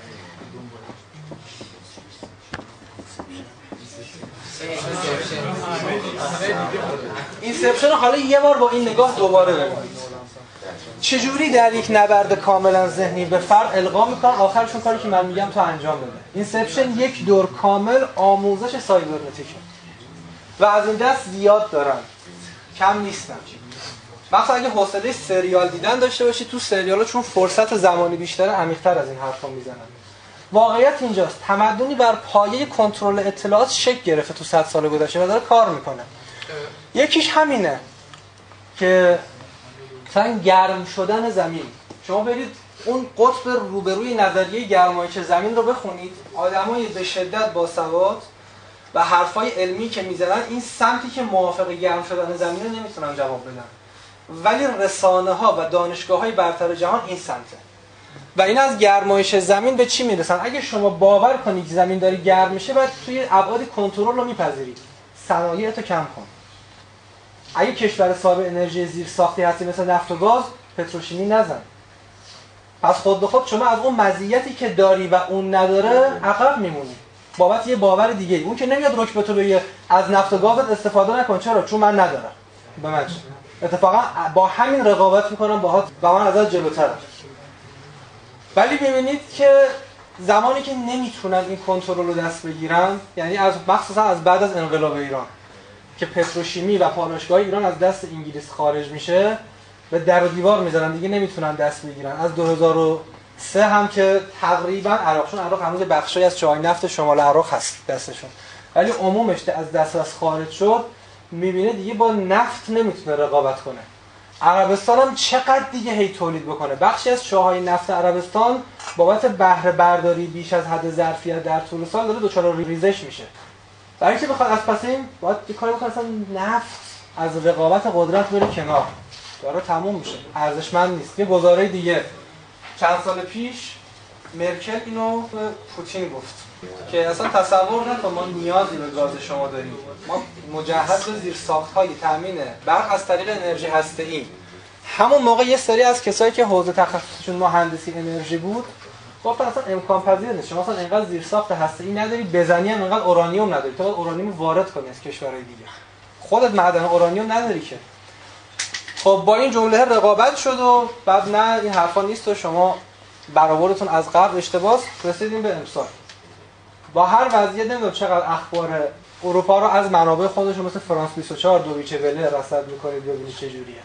اینسپشن حالا یه بار با این نگاه دوباره ببینید چجوری در یک نبرد کاملا ذهنی به فرد القا میکنن، آخرشون کاری که من میگم تو انجام بده. اینسپشن یک دور کامل آموزش سایبرنتیکه و از این دست زیاد دارن، کم نیستن. مثلا اگه حوصله سریال دیدن داشته باشید تو سریالا چون فرصت زمانی بیشتره عمیق‌تر از این حرفا میزنن. واقعیت اینجاست تمدنی بر پایه کنترل اطلاعات شکل گرفته تو صد سال گذشته و داره کار میکنه. یکیش همینه که مثلا گرم شدن زمین. شما برید اون قطب روبروی نظریه گرمایش زمین رو بخونید، آدمای به شدت باسواد و حرفای علمی که میزنن این سمتی که موافق گرم شدن زمین رو نمیتونن جواب بدن، ولی رسانه ها و دانشگاه های برتر جهان این سمته و این از گرمایش زمین به چی میرسن؟ اگه شما باور کنید که زمین داره گرم میشه بعد توی ابعاد کنترل رو میپذیرید، صنایعتو کم کن. اگه کشور صاحب انرژی زیر ساختی هستی مثل نفت و گاز، پتروشیمی نزن. پس خود به خود شما از اون مزیتی که داری و اون نداره عقب میمونی بابت یه باور دیگه. اون که نمیاد رک به تو بگه از نفت و گازت استفاده نکن. چرا؟ چون من ندارم. به من اتفاقا با همین رقابت میکنم باهات و من ازت جلوترم. ولی ببینید که زمانی که نمیتونن این کنترل رو دست بگیرن، یعنی از مخصوصا از بعد از انقلاب ایران که پتروشیمی و پالایشگاه ایران از دست انگلیس خارج میشه و در و دیوار میذارن دیگه نمیتونن دست بگیرن. از دو هزار و سه هم که تقریبا عراق، چون عراق هنوز بخشی از چاه نفت شمال عراق هست دستشون، ولی عمومش از دسترس خارج شد، میبینه دیگه با نفت نمیتونه رقابت کنه. عربستان هم چقدر دیگه هی تولید بکنه. بخشی از چاهای نفت عربستان بابت بهره برداری بیش از حد ظرفیت در طول سال داره دچار ریزش میشه. برای اینکه بخواد از پس این باید یه کاری بکنه اصلا نفت از رقابت قدرت بره کنار، داره تموم میشه، ارزشمند نیست. یه گزاره دیگه چند سال پیش مرکل اینو به پوتین گفت که اصلا تصور نکن ما نیازی به گاز شما داریم، ما مجهز به زیرساخت‌های تامین برق از طریق انرژی هسته‌ای. همون موقع یه سری از کسایی که حوزه تخصصشون مهندسی انرژی بود گفتن اصلا امکان پذیر نیست، شما اصلا اینقدر زیرساخت هسته‌ای نداری، بزنی هم اینقدر اورانیوم نداری، تو باید اورانیوم وارد کنی از کشورهای دیگه، خودت معدن اورانیوم نداری که. خب با این جمله رقابت شد و بعد نه این حرفا نیست و شما برآوردتون از قبل اشتباس، رسیدیم به امسال. با هر وضعیت نمیدونم چقدر اخبار اروپا رو از منابع خودشون مثل فرانس بیست و چهار دویچه وله رصد می‌کنید ببینید چه جوریه.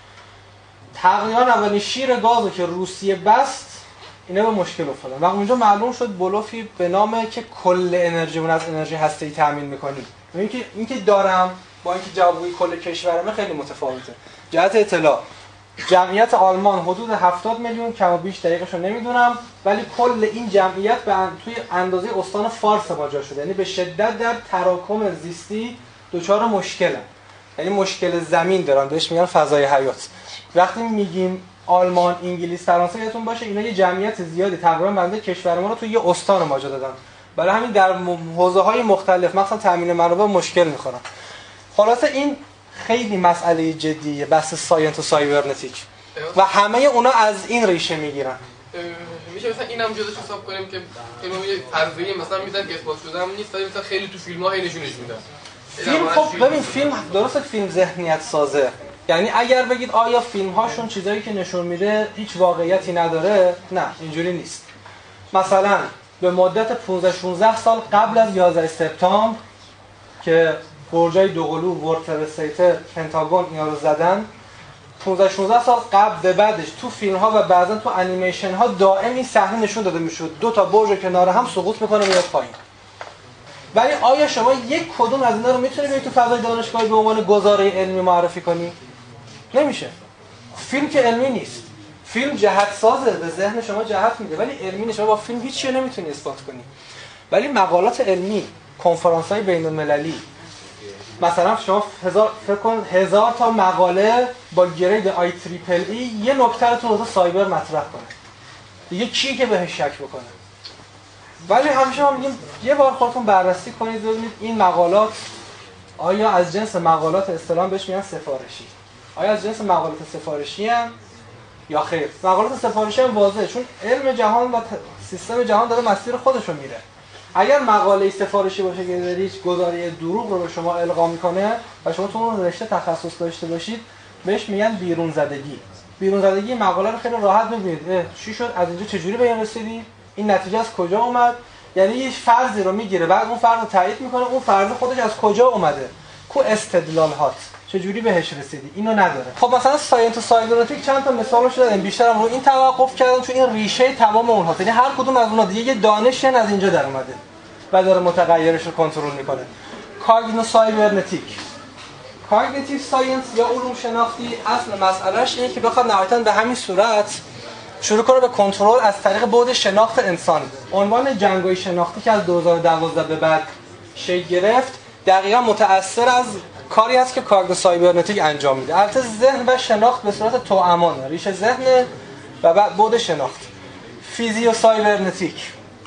تقریبا اولین شیر گازو که روسیه بست اینا به مشکل افتادن و اونجا معلوم شد بلوفی به نام که کل انرژیمون از انرژی هسته‌ای تامین می‌کنیم. این که این که دارم با اینکه جوابگویی کل کشورمه خیلی متفاوته. جهت اطلاع جمعیت آلمان حدود هفتاد میلیون، کم و بیش دقیقش رو نمیدونم، ولی کل این جمعیت به توی اندازه استان فارس ما جا شده، یعنی به شدت در تراکم زیستی دچار مشکلن، یعنی مشکل زمین دارن، بهش میگن فضای حیات. وقتی میگیم آلمان، انگلیس، فرانسه یادتون باشه اینا یه جمعیت زیادی تقریبا بنده کشور ما رو توی یه استان ما جا دادن، برای همین در حوزه‌های مختلف مثلا تامین منابع مشکل می‌خورن. خلاصه این خیلی مسئله جدیه بحث ساینت و سایبرنتیک. و همه اونا از این ریشه میگیرن. میشه مثلا اینم جزش حساب کنیم که فیلم یه فرضیه مثلا میذارن که اثبات شده هم نیست، ولی مثلا خیلی تو فیلم‌ها هی نشونش میدن. فیلم خب ببین فیلم درسته فیلم ذهنیت سازه، یعنی اگر بگید آیا فیلم هاشون چیزایی که نشون میده هیچ واقعیتی نداره، نه اینجوری نیست. مثلا به مدت پانزده شانزده سال قبل از یازده سپتامبر که برجای دوقلو، ورلد ترید سنتر، پنتاگون اینا رو زدن، پانزده شانزده سال قبل به بعدش تو فیلم ها و بعضا تو انیمیشن ها دائم این صحنه نشون داده میشد، دو تا برج کنار هم سقوط میکنه میاد پایین. ولی آیا شما یک کدوم از اینا رو میتونی بیای تو فضای دانشگاهی به عنوان گزاره علمی معرفی کنی؟ نمیشه. فیلم که علمی نیست. فیلم جهت سازه، به ذهن شما جهت میده، ولی علمی نیست. شما با فیلم هیچ چیزی نمیتونی اثبات کنی. ولی مقالات علمی، کنفرانس‌های بین‌المللی، مثلا شما هزار فکر کن هزار تا مقاله با گرید آی تریپل ای یه نکته رو تو حوزه سایبر مطرح کنه. دیگه کی که بهش شک بکنه؟ ولی همیشه ما میگیم یه بار خودتون بررسی کنید ببینید این مقالات آیا از جنس مقالات اصطلاحاً بهش میگن سفارشی. آیا از جنس مقالات سفارشی ان یا خیر؟ مقالات سفارشی هم واضحه، چون علم جهان و سیستم جهان داره مسیر خودش رو میره. اگر مقاله سفارشی باشه که دارید گزاره دروغ رو به شما القا میکنه و شما تو اون رشته تخصص داشته باشید بهش میگن بیرون زدگی. بیرون زدگی مقاله رو خیلی راحت میبینید. چی شد؟ از اینجا چجوری به این رسیدی؟ این نتیجه از کجا اومد؟ یعنی یه فرضی رو میگیره بعد اون فرض رو تایید میکنه، اون فرض خودش از کجا اومده؟ کو استدلال هات چجوری بهش رسیدی؟ اینو نداره. خب مثلا ساینس و سایبرنتیک چند تا مثالش دادم، بیشترم رو این توقف کردم چون این ریشه تمام اونها، یعنی هر کدوم از اونها دیگه یه دانشی از اینجا در اومده و داره متغیرش رو کنترل میکنه. کاگنو سایبرنتیک، کاگنیتیو ساینس یا علوم شناختی، اصل مسئلهش اینه که بخواد نهایتاً به همین صورت شروع کنه به کنترل از طریق بعد شناخت انسان. عنوان جنگ‌های شناختی که از دو هزار و دوازده به بعد شکل گرفت دقیقاً متأثر از کاری است که کاگنو سایبرنتیک انجام میده. البته ذهن و شناخت به صورت توأمان، ریشه ذهن و بعد بعد شناخت. فیزیو سایبرنتیک،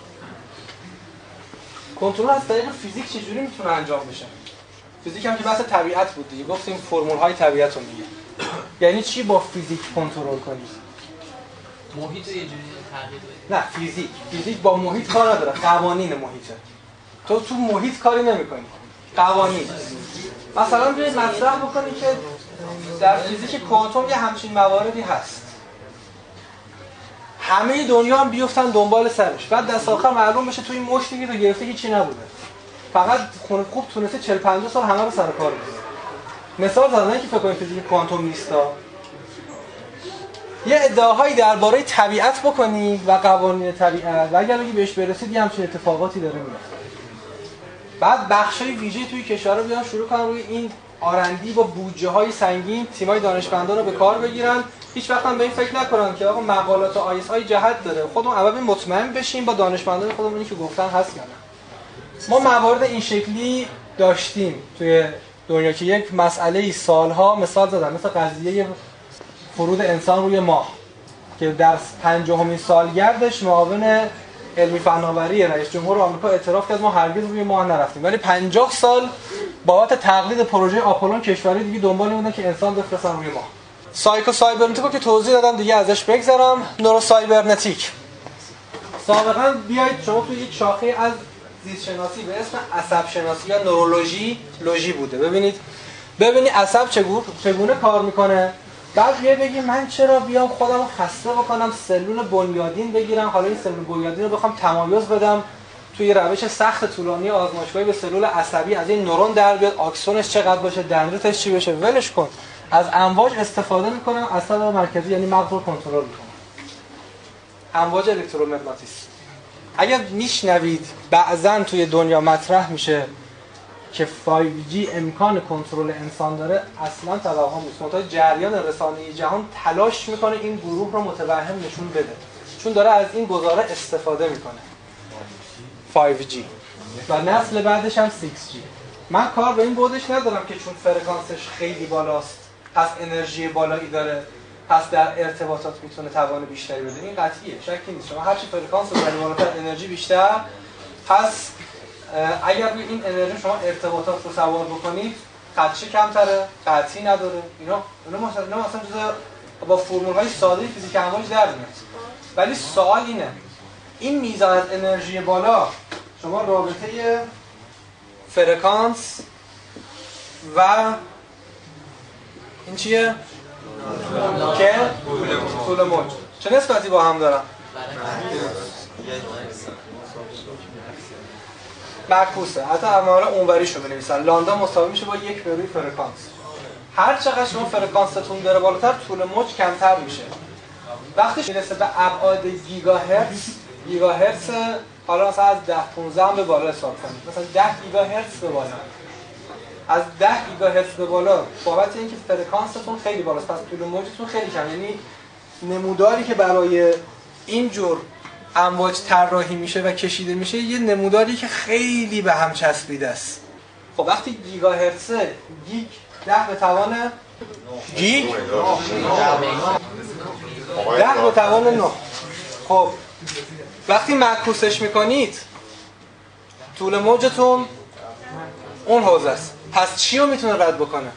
کنترل از طریق فیزیک چجوری میتونه انجام بشه؟ فیزیک هم که بحث طبیعت بود دیگه، گفتیم فرمول‌های طبیعت رو میگه. یعنی چی با فیزیک کنترل کنی؟ محیط رو یه جوری تغییر بدی. نه فیزیک، فیزیک با محیط کار نداره، قوانین محیطه. تو تو محیط کاری نمی‌کنی. قوانین. مثلا بیاید مطرح بکنی که در فیزیک کوانتوم یه همچین مواردی هست. همه دنیا هم بیفتن دنبال سرش. بعد دست آخر معلوم بشه تو این مشتی که تو گرفته هیچی نبوده. فقط خوب تونسته چهل پنجاه سال همه رو سر کار بزنه. مثال زدن که فکر کنید فیزیک کوانتوم نیستا. یه ادعاهایی درباره طبیعت بکنی و قوانین طبیعت و اگر بگی بهش برسید یه همچین اتفاقاتی داره میفته. بعد بخشای ویژه توی کشورها بیان شروع کنن روی این آرندی با بودجه‌های سنگین تیمای دانشمندان رو به کار بگیرن، هیچ وقت هم به این فکر نکنن که آقا مقالات آی اس آی جهت داره، خودمون اول مطمئن بشیم با دانشمندان خودمونی که گفتن هست یا نه. ما موارد این شکلی داشتیم توی دنیا که یک مسئله سالها مثال زدم، مثل قضیه فرود انسان روی ماه که در پنجاهمین سالگردش معاون علمی فناوری رئیس جمهور آمریکا اعتراف کرد ما هرگز روی ماه نرفتیم، ولی پنجاه سال بابت تقلید پروژه آپولون کشوری دیگه دنبال این بودن که انسان بفرستن روی ماه. سایکو سایبرنتیکو که توضیح دادم دیگه ازش بگذرم. نورو سایبرنتیک، سابقا بیایید شما توی یک شاخه از زیست شناسی به اسم عصب شناسی یا نورولوژی لوژی بوده، ببینید ببینید عصب چگونه چگونه کار میکنه، بعد بیای بگی من چرا بیام خودم رو خسته بکنم سلول بنیادین بگیرم، حالا این سلول بنیادین رو بخوام تمایز بدم توی روش سخت طولانی آزمایشگاهی به سلول عصبی، از این نورون در بیاد آکسونش چقدر باشه، دندریتش چی بشه، ولش کن. از امواج استفاده میکنم، عصب مرکزی یعنی مغز رو کنترل میکنم. امواج الکترومغناطیسی. اگر میشنوید بعضن توی دنیا مطرح میشه که فایو جی امکان کنترل انسان داره، اصلا توهم نیست. منتها جریان رسانه‌ای جهان تلاش میکنه این گروه رو متوهم نشون بده، چون داره از این گزاره استفاده میکنه. فایو جی و نسل بعدش هم سیکس جی. من کار به این بودش ندارم که چون فرکانسش خیلی بالاست پس انرژی بالایی داره، پس در ارتباطات میتونه توان بیشتری بده. این قطعیه، شکی نیست. شما هر چی فرکانس رو بری بالاتر انرژی بیشتر، پس اگر روی این انرژی شما ارتباطات رو سوار بکنید خدشه کمتره، قطعی نداره. اینا اینا مثلا مثلا جزء با فرمول‌های ساده فیزیک امواج در میاد. ولی سوال اینه این میزان از انرژی بالا شما رابطه فرکانس و این چیه؟ که طول موج چه نسبتی با هم دارن؟ معکوسه. حتی عماره اونوریشو بنویسن لامدا مساوی میشه با یک به روی فرکانس. هر چقدر شما فرکانستون بره بالاتر طول موج کمتر میشه. وقتی میرسه به ابعاد گیگاهرتز گیگاهرتز حالا مثلا از ده پانزده هم به بالا حساب کنید. مثلا ده گیگاهرتز به بالا. از ده گیگاهرتز به بالا بابت اینکه فرکانستون خیلی بالاست پس طول موجتون خیلی کم، یعنی نموداری که برای این جور امواج طراحی میشه و کشیده میشه یه نموداری که خیلی به هم چسبیده است. خب وقتی گیگاهرتز گیگ ده به توان گیگ ده به توان نه. خب وقتی معکوسش میکنید طول موجتون اون حوزه است. پس چی رو میتونه رد بکنه؟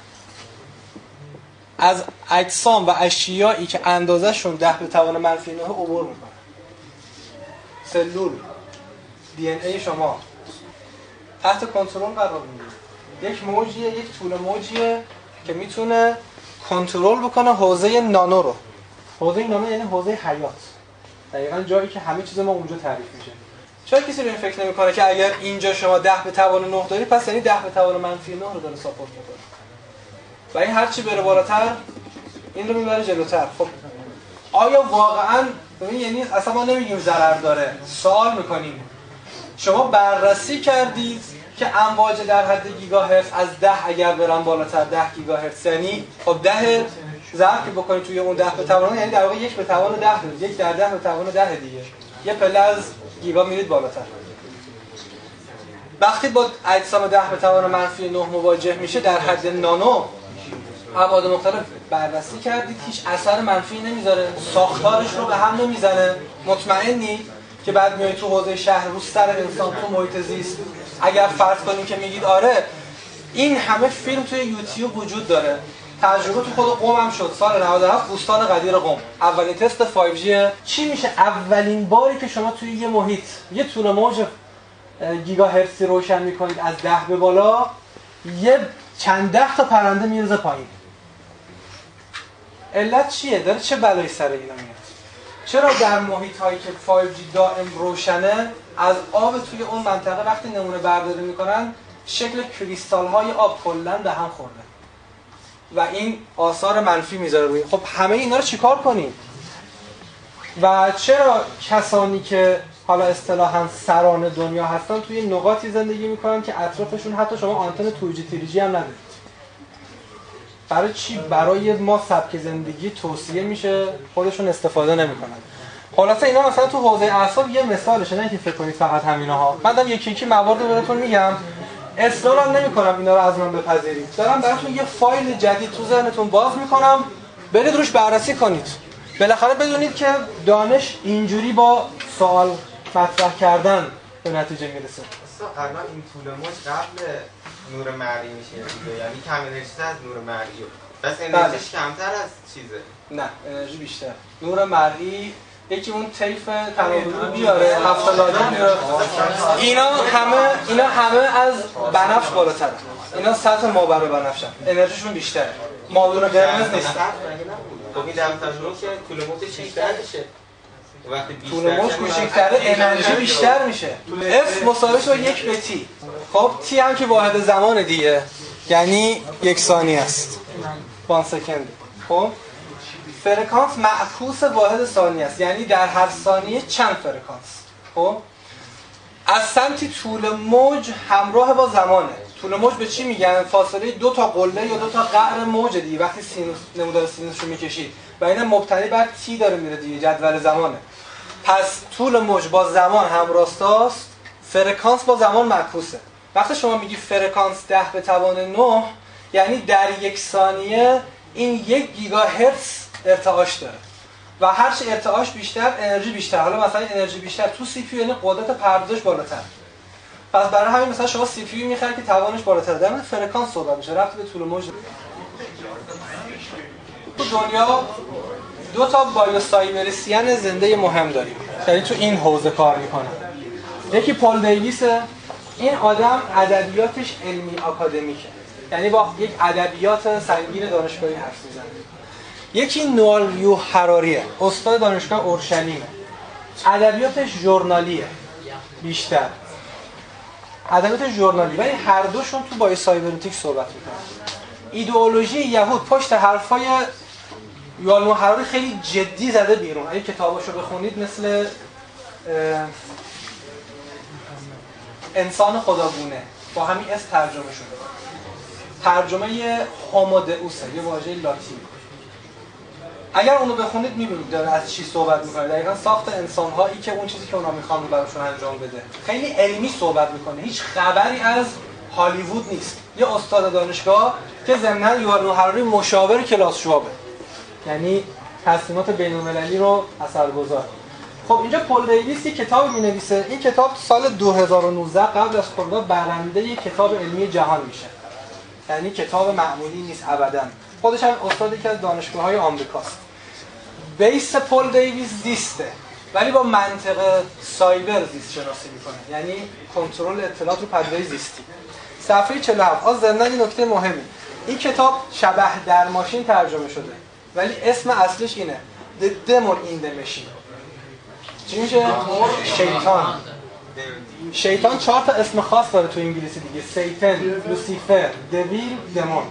از اجسام و اشیایی که اندازه‌شون ده به توان منفی نه عبور میکنه. سلول دی ان ای شما تحت کنترل قرار میگیره. یک موجیه، یک طول موجیه که میتونه کنترل بکنه حوزه نانو رو. حوزه نانو یعنی حوزه حیات. دقیقاً جایی که همه چیز ما اونجا تعریف میشه. چرا کسی رو این فکر نمیکنه که اگر اینجا شما ده به توان نه داری پس یعنی ده به توان منفی نه رو داره ساپورت میکنه. و این هر چی بره بالاتر این رو میبره جلوتر. خب آیا واقعاً ببین یعنی اصلا ما نمیگیم ضرر داره. سوال میکنیم شما بررسی کردید که امواج در حد گیگاهرتز از ده اگر برن بالاتر ده گیگاهرتز یعنی خب ده ضرب که بکنید توی اون ده به توان یعنی در واقع یک به توان ده دارید. یک در ده به توان ده دیگه. یه پله از گیگا میرید بالاتر. وقتی با اجسام ده به توان منفی نه مواجه میشه در حد نانو ابعاد مختلف بررسی کردید هیچ اثر منفی نمیذاره، ساختارش رو به هم نمیزنه. مطمئنی که بعد میای تو حوزه شهر روستر انسان تو محیط زیست اگر فرض کنیم که میگید آره این همه فیلم توی یوتیوب وجود داره، تجربه تو خود قم هم شد سال نود و هفت بوستان قدیر قم اولین تست فایو جی چی میشه اولین باری که شما توی یه محیط یه طول موج گیگاهرتزی روشن میکنید از ده به بالا یه چند ده تا پرنده میرزه پایین. علت چیه؟ داره چه بلایی سر اینا میاد؟ چرا در محیط هایی که فایو جی دائم روشنه از آب توی اون منطقه وقتی نمونه برداری میکنن شکل کریستال های آب کلاً به هم خورده و این آثار منفی میذاره روی. خب همه اینا رو چیکار کنیم؟ و چرا کسانی که حالا اصطلاحاً سران دنیا هستن توی نقاطی زندگی میکنن که اطرافشون حتی شما آنتن تو جی تری هم ندارید؟ برای چی؟ برای ما سبک زندگی توصیه میشه خودشون استفاده نمیکنن. خلاصه اینا مثلا تو حوزه اعصاب یه مثالشه، نه که فکر کنید فقط همینا. من دارم یکی یکی موارد رو بهتون میگم، اصرار هم نمیکنم اینا رو از من بپذیرید. دارم براتون یه فایل جدید تو ذهنتون باز میکنم، برید روش بررسی کنید. بالاخره بدونید که دانش اینجوری با سوال مطرح کردن به نتیجه میرسه. الان این طول موج قبل نور مرئی میشه دیگه، یعنی کم انرژی از نور مرئی. بس انرژیش کمتر از چیزه. نه، انرژی بیشتر. نور مرئی یکی اون طیف تناوبی رو بیاره، هفت‌العاده بیاره. اینا همه اینا همه از بنفش بالاتره. اینا سطح مابر بنفشن. انرژیشون بیشتره. مادون قرمز نیست. خب این دفتر رو که طول موجش بیشتر میشه. وقتی طول موج کوچیک‌تره انرژی بیشتر میشه. F مساوی با یک به T. خب T هم که واحد زمان دیگه، یعنی یک ثانیه است. وان سکند. خب فرکانس معکوس واحد ثانیه است، یعنی در هر ثانیه چند فرکانس. خب از سمتی طول موج همراه با زمانه. طول موج به چی میگن؟ فاصله دو تا قله یا دو تا قعر موج دیگه وقتی سینوس نمودار سینوس رو میکشید و این مبتنی بر تی داره میره دیگه، جدول زمانه. پس طول موج با زمان همراستاست، فرکانس با زمان معکوسه. وقتی شما میگی فرکانس ده به توان نه یعنی در یک ثانیه این یک گیگاهرتز ارتعاش داره و هر چه ارتعاش بیشتر انرژی بیشتر. حالا مثلا انرژی بیشتر تو سی پی یو یعنی قدرت پردازش بالاتر. پس برای همین مثلا شما سی پی یو میخرید که توانش بالاتره. در مورد فرکانس صحبت میشه، ربطی به طول موج. تو دنیا دو تا بایوسایبرسین زنده مهم داریم، یعنی تو این حوزه کار میکنن. یکی پل دیویسه. این آدم ادبیاتش علمی آکادمیکه، یعنی با یک ادبیات سنگین دانشگاهی حرف میزنه. یکی نوال یو هراریه، استاد دانشگاه اورشلیمه. ادبیاتش ژورنالیه بیشتر. ادبیات ژورنالی، ولی هر دوشون تو بایوسایبرنتیک صحبت میکنن. ایدئولوژی یهود پشت حرفای یوال نوح هراری خیلی جدی زده بیرون. اگه کتاباشو بخونید مثل انسان خداگونه با همین اسم ترجمه شده. ترجمه هومودئوسه، یه واژه لاتین. اگر اونو بخونید میبینید داره از چی صحبت میکنه. دقیقاً ساخت انسان‌هایی که اون چیزی که اونا میخوان رو براشون انجام بده. خیلی علمی صحبت میکنه. هیچ خبری از هالیوود نیست. یه استاد دانشگاه که ضمناً یوال نوح هراری مشاور کلاس شوابه. یعنی تصمیمات بین‌المللی رو اثرگذار. خب اینجا پل دیویس یک کتاب می‌نویسه. این کتاب سال دو هزار و نوزده قبل از کرونا برنده کتاب علمی جهان میشه. یعنی کتاب معمولی نیست ابداً. خودش هم استاد یکی از دانشگاه‌های آمریکاست. بیس پل دیویس زیسته، ولی با منطق سایبر زیست شناسی میکنه، یعنی کنترل اطلاعات رو پدیده زیستی. صفحه چهل و هفت. آ ضمن این نکته مهمی. این کتاب شبح در ماشین ترجمه شده، ولی اسم اصلیش اینه The Demon in the Machine. چی میشه؟ شیطان. شیطان چهار تا اسم خاص داره تو انگلیسی دیگه. سیتن، لوسیفر، دویل، دمون.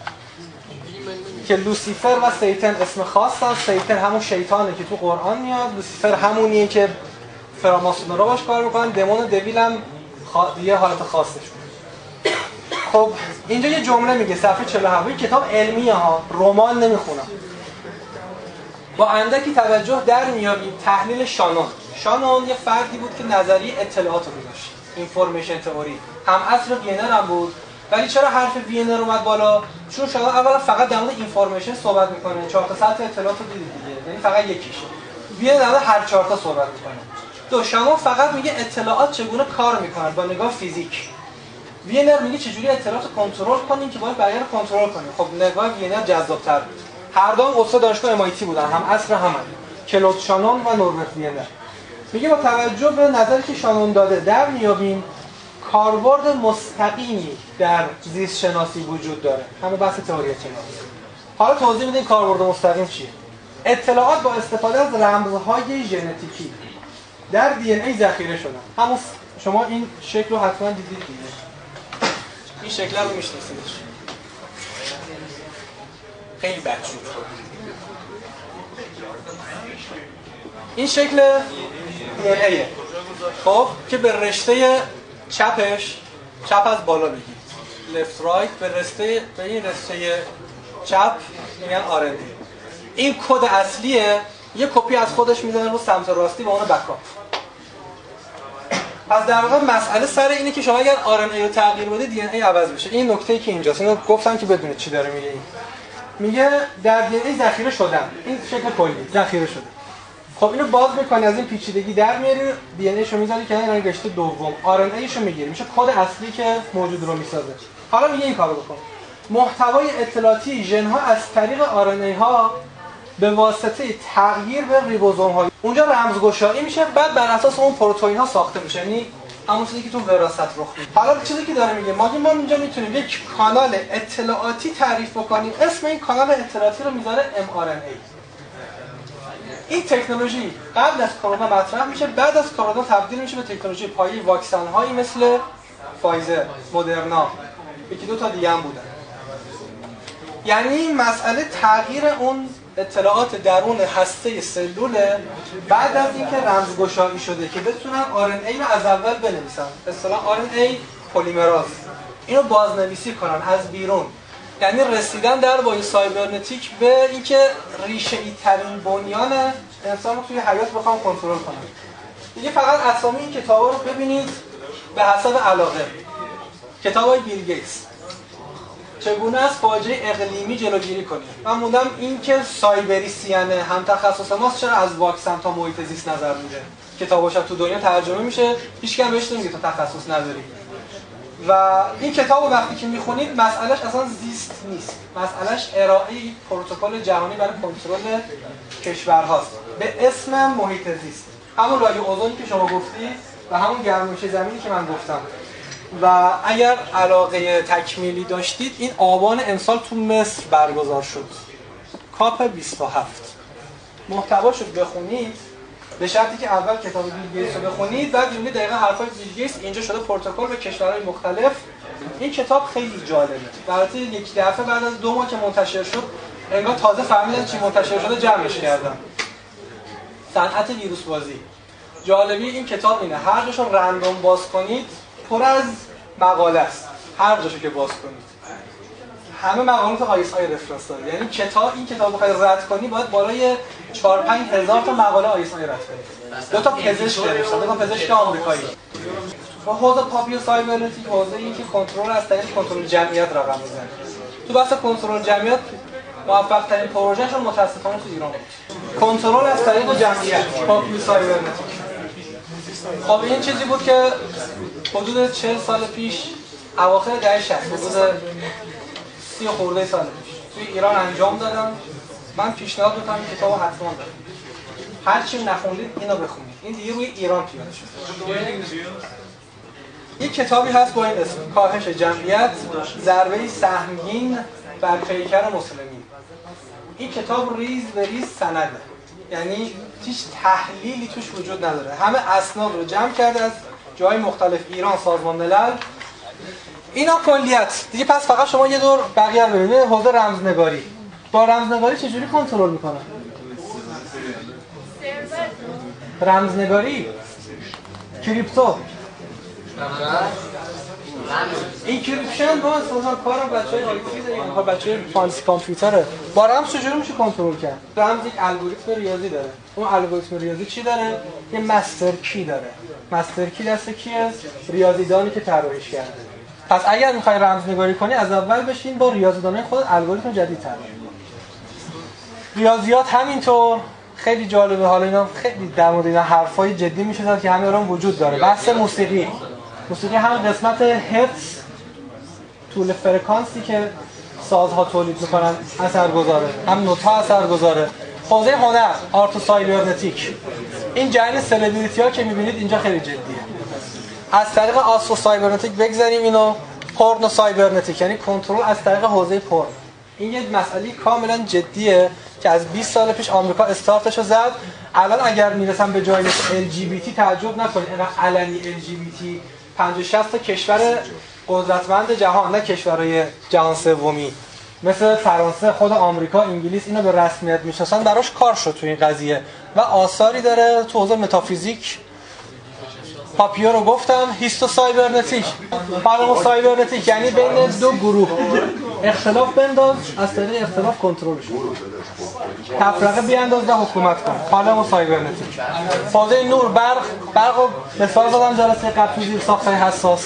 که لوسیفر و سیتن اسم خاص هست. سیتن همون شیطانه که تو قرآن میاد. لوسیفر همونیه که فراماسونرها باش کار میکنن. دمون و دویل هم خوا... یه حالت خاصشون. خب اینجا یه جمله میگه صفحه چهل و هفت. کتاب علمیه ها، رمان نمیخونم. با اندکی توجه در میابیم تحلیل شانون. شانون یه فردی بود که نظریه اطلاعات رو داشت، اینفورمیشن تئوری. هم عصر وینر هم بود، ولی چرا حرف وینر اومد بالا؟ چون شانون اولا فقط در مورد اینفورمیشن صحبت میکنه. چهار تا سطح اطلاعات رو دیدید دیگه، یعنی فقط یکیشه. وینر در مورد هر چهار تا صحبت میکنه. دو، شانون فقط میگه اطلاعات چگونه کار میکنن با نگاه فیزیک. وینر میگه چجوری اطلاعات رو کنترل کنیم که باید بقیه رو کنترل کنیم. خب نگاه وینر جذاب‌تر بود. هر دو هم استاد دانشگاه ام آی تی بودن، هم عصر هم کلود شانون و نوربرت وینر. میگه با توجه به نظری که شانون داده در میابیم کاربرد مستقیمی در زیست شناسی وجود داره. همه بحث تئوری شناسی. حالا توضیح میدیم کاربرد مستقیم چیه. اطلاعات با استفاده از رمزهای ژنتیکی در دی ان ای ذخیره شدن. همون شما این شکل رو حتما دیدید دیگه. این شکل رو میشناسیدش. خیلی بد شد. این شکل دی ان ایه. خب که به رشته چپش، چپ از بالا بگید، left right، به رشته به این رشته چپ میگن آر ان ای. این کد اصلیه، یه کپی از خودش میزنه رو سمت راستی با اون بکاپ. پس در واقع مسئله سر اینه که شما اگر آر ان ای رو تغییر بدید دی ان ای عوض بشه. این نکته‌ای که اینجاست. اینو گفتم که بدونید چی داره میگه. این میگه در دی ان ای ذخیره شدن. این شکل کلی ذخیره شده. خب اینو باز می‌کنی، از این پیچیدگی در میاری، دی ان ایشو میذاری که این رشته دوم، آر ان ایشو میگیری، میشه کد اصلی که موجود رو میسازه. حالا میگه این کارو بکن. محتوای اطلاعاتی ژن‌ها از طریق آر ان ای ها به واسطه تغییر به ریبوزوم ها اونجا رمزگشایی میشه، بعد بر اساس اون پروتئین ها ساخته میشه. یعنی همون چیزی که تو وراثت رخ میده. حالا چیزی که داره میگه ما ما اینجا میتونیم یک کانال اطلاعاتی تعریف بکنیم، اسم این کانال اطلاعاتی رو میذاره ام آر ان ای. این تکنولوژی قبل از کرونا مطرح میشه، بعد از کرونا تبدیل میشه به تکنولوژی پایه واکسن هایی مثل فایزر، مدرنا، یکی دو تا دیگه هم بودن. یعنی مسئله تغییر اون اطلاعات درون هسته سلوله بعد از اینکه رمزگشایی شده که بتونن آر ان ای رو از اول بنویسن، اصطلاحاً آر ان ای پلیمراز، اینو بازنویسی کنن از بیرون. یعنی رسیدن در بایوسایبرنتیک به اینکه ریشه‌ای ترین بنیان انسان رو توی حیات بخوام کنترل کنن. دیگه فقط اسامی این کتابا رو ببینید به حسب علاقه. کتابای بیل گیتس، چگونه از فاجعه اقلیمی جلوگیری کنیم. من موندم این که سایبریسیانه هم تخصص ماست چرا از واکسن تا محیط زیست نظر میده. کتاباش تو دنیا ترجمه میشه، هیچ کم بهش نمیگه تو تخصص نداری. و این کتاب رو وقتی که میخونید مسئلهش اصلا زیست نیست، مسئلهش ارائه یک پروتکل جهانی برای کنترل کشورهاست به اسم محیط زیست، همون رادیو اوزونی که شما گفتی و همون گرمایش زمینی که من گفتم. و اگر علاقه تکمیلی داشتید این آبان امسال تو مصر برگزار شد، کاپ بیست و هفت. محتواشو بخونید به شرطی که اول کتاب بیل گیتس رو بخونید، بعد ببینید دقیقاً حرفای بیل گیتس اینجا شده پروتکل به کشورهای مختلف. این کتاب خیلی جالبه. البته یک دفعه بعد از دو ماه که منتشر شد انگار تازه فهمیدن چی منتشر شده جمعش کردن. صنعت ویروس بازی. جالبی این کتاب اینه هر جاشو رندوم باز کنید پر از مقاله است. هر جاشو که باز کنید همه مقالات آی اس آی رفرنس داره. یعنی کتاب این کتاب بخوای رد کنی باید بالای چهار پنج هزار تا مقاله آی اس آی رد کنی. دو تا پزشک نوشتن، دو تا پزشک آمریکایی. و حوزه پاپیو سایبرنتیک حوزه این که کنترل از طریق کنترل جمعیت رقم میزنه. تو بحث کنترل جمعیت موفق ترین پروژهشون متاسفانه تو ایران بود. کنترل از طریق جمعیت پاپیو سایبرنتیک. خب این چیزی بود که حدود چهل سال پیش اواخر دهه شصت حدود سی خورده سال پیش توی ایران انجام دادم. من پیشنهاد میکنم این کتابو حتما بخونید. هر چی نخوندید اینو بخونید. این دیگه روی ایران پیاده شده. یک کتابی هست با این اسم کاهش جمعیت، ضربه‌ای سهمگین بر پیکر مسلمین. این کتاب ریز به ریز سنده، یعنی هیچ تحلیلی توش وجود نداره، همه اسناد رو جمع کرده از جای مختلف، ایران، سازمان ملل، اینا کلیت دیگه. پس فقط شما یه دور بقیه رو ببینید. حوزه رمزنگاری، با رمزنگاری چجوری کنترل میکنن؟ رمزنگاری، کریپتو، این کریپشن با مثلا کارم بچهای آیتی داریم، کار بچهای فانسی کامپیوتره. با رمز چجوری میشه کنترل کرد؟ رمز یک الگوریتم ریاضی داره. اون الگوریتم ریاضی چی داره؟ یه مستر کی داره. مستر کی دست کیه؟ ریاضیدانی که طراحیش کرده. پس اگر میخوای رمزنگاری کنی از اول بشین با ریاضیدانای خود الگوریتم جدید طراحی کن. ریاضیات همینطور خیلی جالبه. حالا اینا خیلی در مورد اینا حرفای جدی میشه زد که همه الان وجود داره. بحث موسیقی، موسیقی هم قسمت هرتز، طول فرکانسی که سازها تولید میکنن اثرگذاره، هم نوت‌ها اثرگذاره. حوزه هنر، آرت و سایبرنتیک، این جریان سلبریتی ها که میبینید اینجا خیلی جدیه. از طریق آسترو سایبرنتیک بگذاریم اینو پورن و سایبرنتیک، یعنی کنترل از طریق حوزه پورن. این یک مسئله کاملا جدیه که از بیست سال پیش آمریکا استارتشو زد. الان اگر میرسن به جای ال جی بی تی تعجب نکنید، اینا علنی ال جی بی تی پنجاه شصت تا کشور قدرتمند جهان، نه کشورهای جهان سومی مثل فرانسه، خود آمریکا، انگلیس اینو به رسمیت میشناسن، براش کار شد تو این قضیه و آثاری داره تو حوزه متافیزیک. پاپیو رو گفتم، هیستو سایبرنتیک، پالمو سایبرنتیک، یعنی بین دو گروه اختلاف بنداز، از طریق اختلاف کنترلش کن، تفرقه بیانداز و حکومت کن. پالمو سایبرنتیک. فازه نور، برق، برقو مثال زدم جلسه قبل تو زیر ساخت‌های حساس.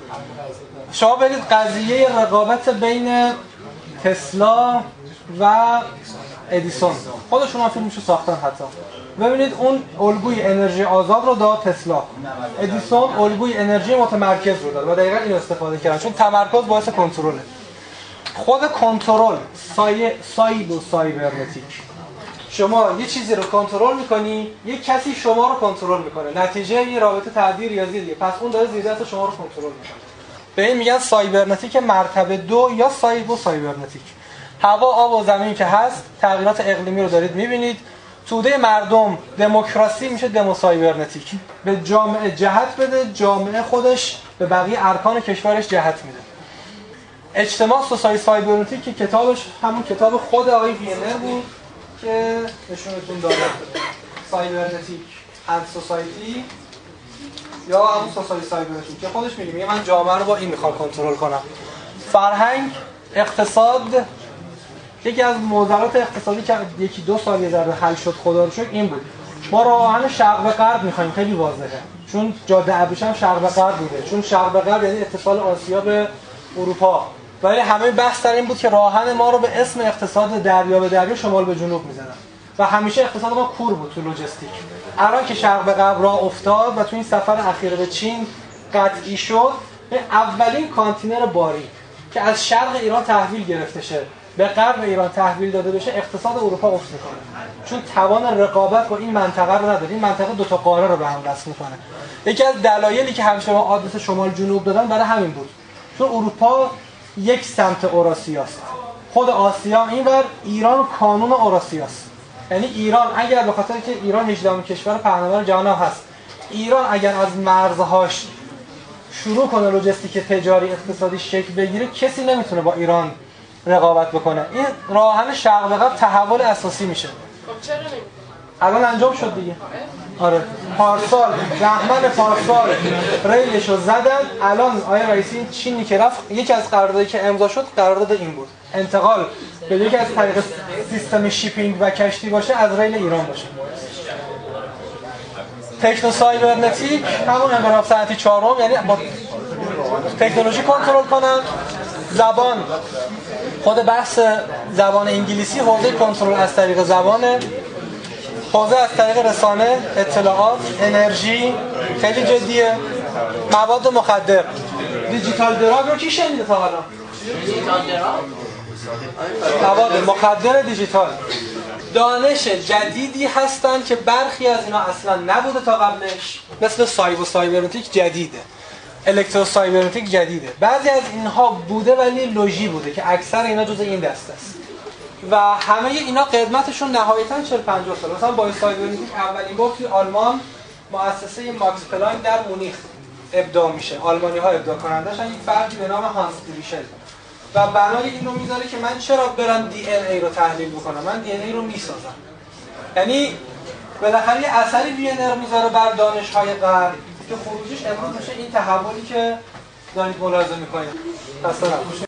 شما برید قضیه رقابت بین تسلا و ادیسون، خودشون هم فیلمشو ساختن حتی. ببینید اون الگوی انرژی آزاد رو داد تسلا، ادیسون الگوی انرژی متمرکز رو داد و دقیقاً اینو استفاده کردن چون تمرکز باعث کنترله. خود کنترل سای سایب و سایبرنتیک، شما یه چیزی رو کنترل می‌کنی، یک کسی شما رو کنترل می‌کنه، نتیجه یه رابطه تعدی ریاضی دیگه، پس اون داره زیر دست شما رو کنترل می‌کنه. به این میگن سایبرنتیک مرتبه دو یا سایب و سایبرنتیک. هوا، آب و زمین که هست، تغییرات اقلیمی رو دارید می‌بینید. توده مردم، دموکراسی میشه دمو سایبرنتیک. به جامعه جهت بده، جامعه خودش به بقیه ارکان کشورش جهت میده. اجتماع سوسای سایبرنتیک که کتابش همون کتاب خود آقای وینر بود که نشونتون دادم، سایبرنتیک اند سوسایتی یا همون سوسای سایبرنتیک که خودش میگه میگه من جامعه رو با این میخوام کنترل کنم. فرهنگ، اقتصاد، یکی از معضلات اقتصادی که یکی دو سال یه ذره حل شد خدا رو شکر این بود. ما راه آهن شرق به غرب می‌خوایم، خیلی واضحه. چون جاده ابریشم هم شرق به غرب بوده. چون شرق به غرب یعنی اتصال آسیا به اروپا. ولی همه بحث در این بود که راه آهن ما رو به اسم اقتصاد دریا به دریا شمال به جنوب می‌زنن. و همیشه اقتصاد ما کور بود تو لوجستیک. الان که شرق به غرب راه افتاد و تو این سفر اخیر به چین قطعی شد، اولین کانتینر باری که از شرق ایران تحویل گرفته شه به غرب ایران تحویل داده بشه اقتصاد اروپا افت میکنه، چون توان رقابت با این منطقه رو نداره. این منطقه دو تا قاره رو به هم وصل میکنه. یکی از دلایلی که همیشه ما آدرس شمال جنوب دادن برای همین بود، چون اروپا یک سمت اوراسیاست، خود آسیا اینور، ایران کانون اوراسیاست. یعنی ایران اگر به خاطر که ایران هجدهمین کشور پهناور جهان هست، ایران اگر از مرزهاش شروع کنه لوجستیک تجاری اقتصادی شکل بگیره، کسی نمیتونه با ایران رقابت بکنه. این راه حل شرق به غرب تحول اساسی میشه. خب چرا نمیتونه؟ الان انجام شد دیگه. آره پارسال رحمان پارسال ریلشو زدن. الان آیه رئیسی چینی که رفت، یکی از قراردادی که امضا شد قرارداد این بود، انتقال به یکی از طریق سیستم شیپینگ و کشتی باشه از ریل ایران باشه. تکنو سایبرنتیک همون انقلاب صنعتی چهارم، یعنی با تکنولوژی کنترل کنن. زبان، خود بحث زبان انگلیسی حوزه کنترل از طریق زبانه، حوزه از طریق رسانه، اطلاعات، انرژی خیلی جدیه. مواد مخدر، دیجیتال دراگ رو کی شنیده تا حالا؟ دیجیتال دراگ؟ مواد مخدر دیجیتال دانش جدیدی هستن که برخی از اینا اصلا نبوده تا قبلش، مثل سایبر سایبرنتیک جدیده، الکترو سایبرنتیک جدیده. بعضی از اینها بوده ولی لوژی بوده که اکثر اینا جزء این دسته است و همه اینا قدمتشون نهایتاً چهل پنجاه سال. مثلا با سایبرنتیک اولین بار توی آلمان مؤسسه ماکس پلانک در مونیخ ابداع میشه، آلمانی ها ابداع کنندشن، یک فردی به نام هانس دیریشل و بنای این رو میذاره که من چرا برم دی ان ای رو تحلیل بکنم، من دی ان ای رو میسازم. یعنی بالاخره یه اثری دی ان ای رو میذاره بر دانش‌های غرب که خروجش امروز میشه این تحولی که دارید ملاحظه میکنید. دست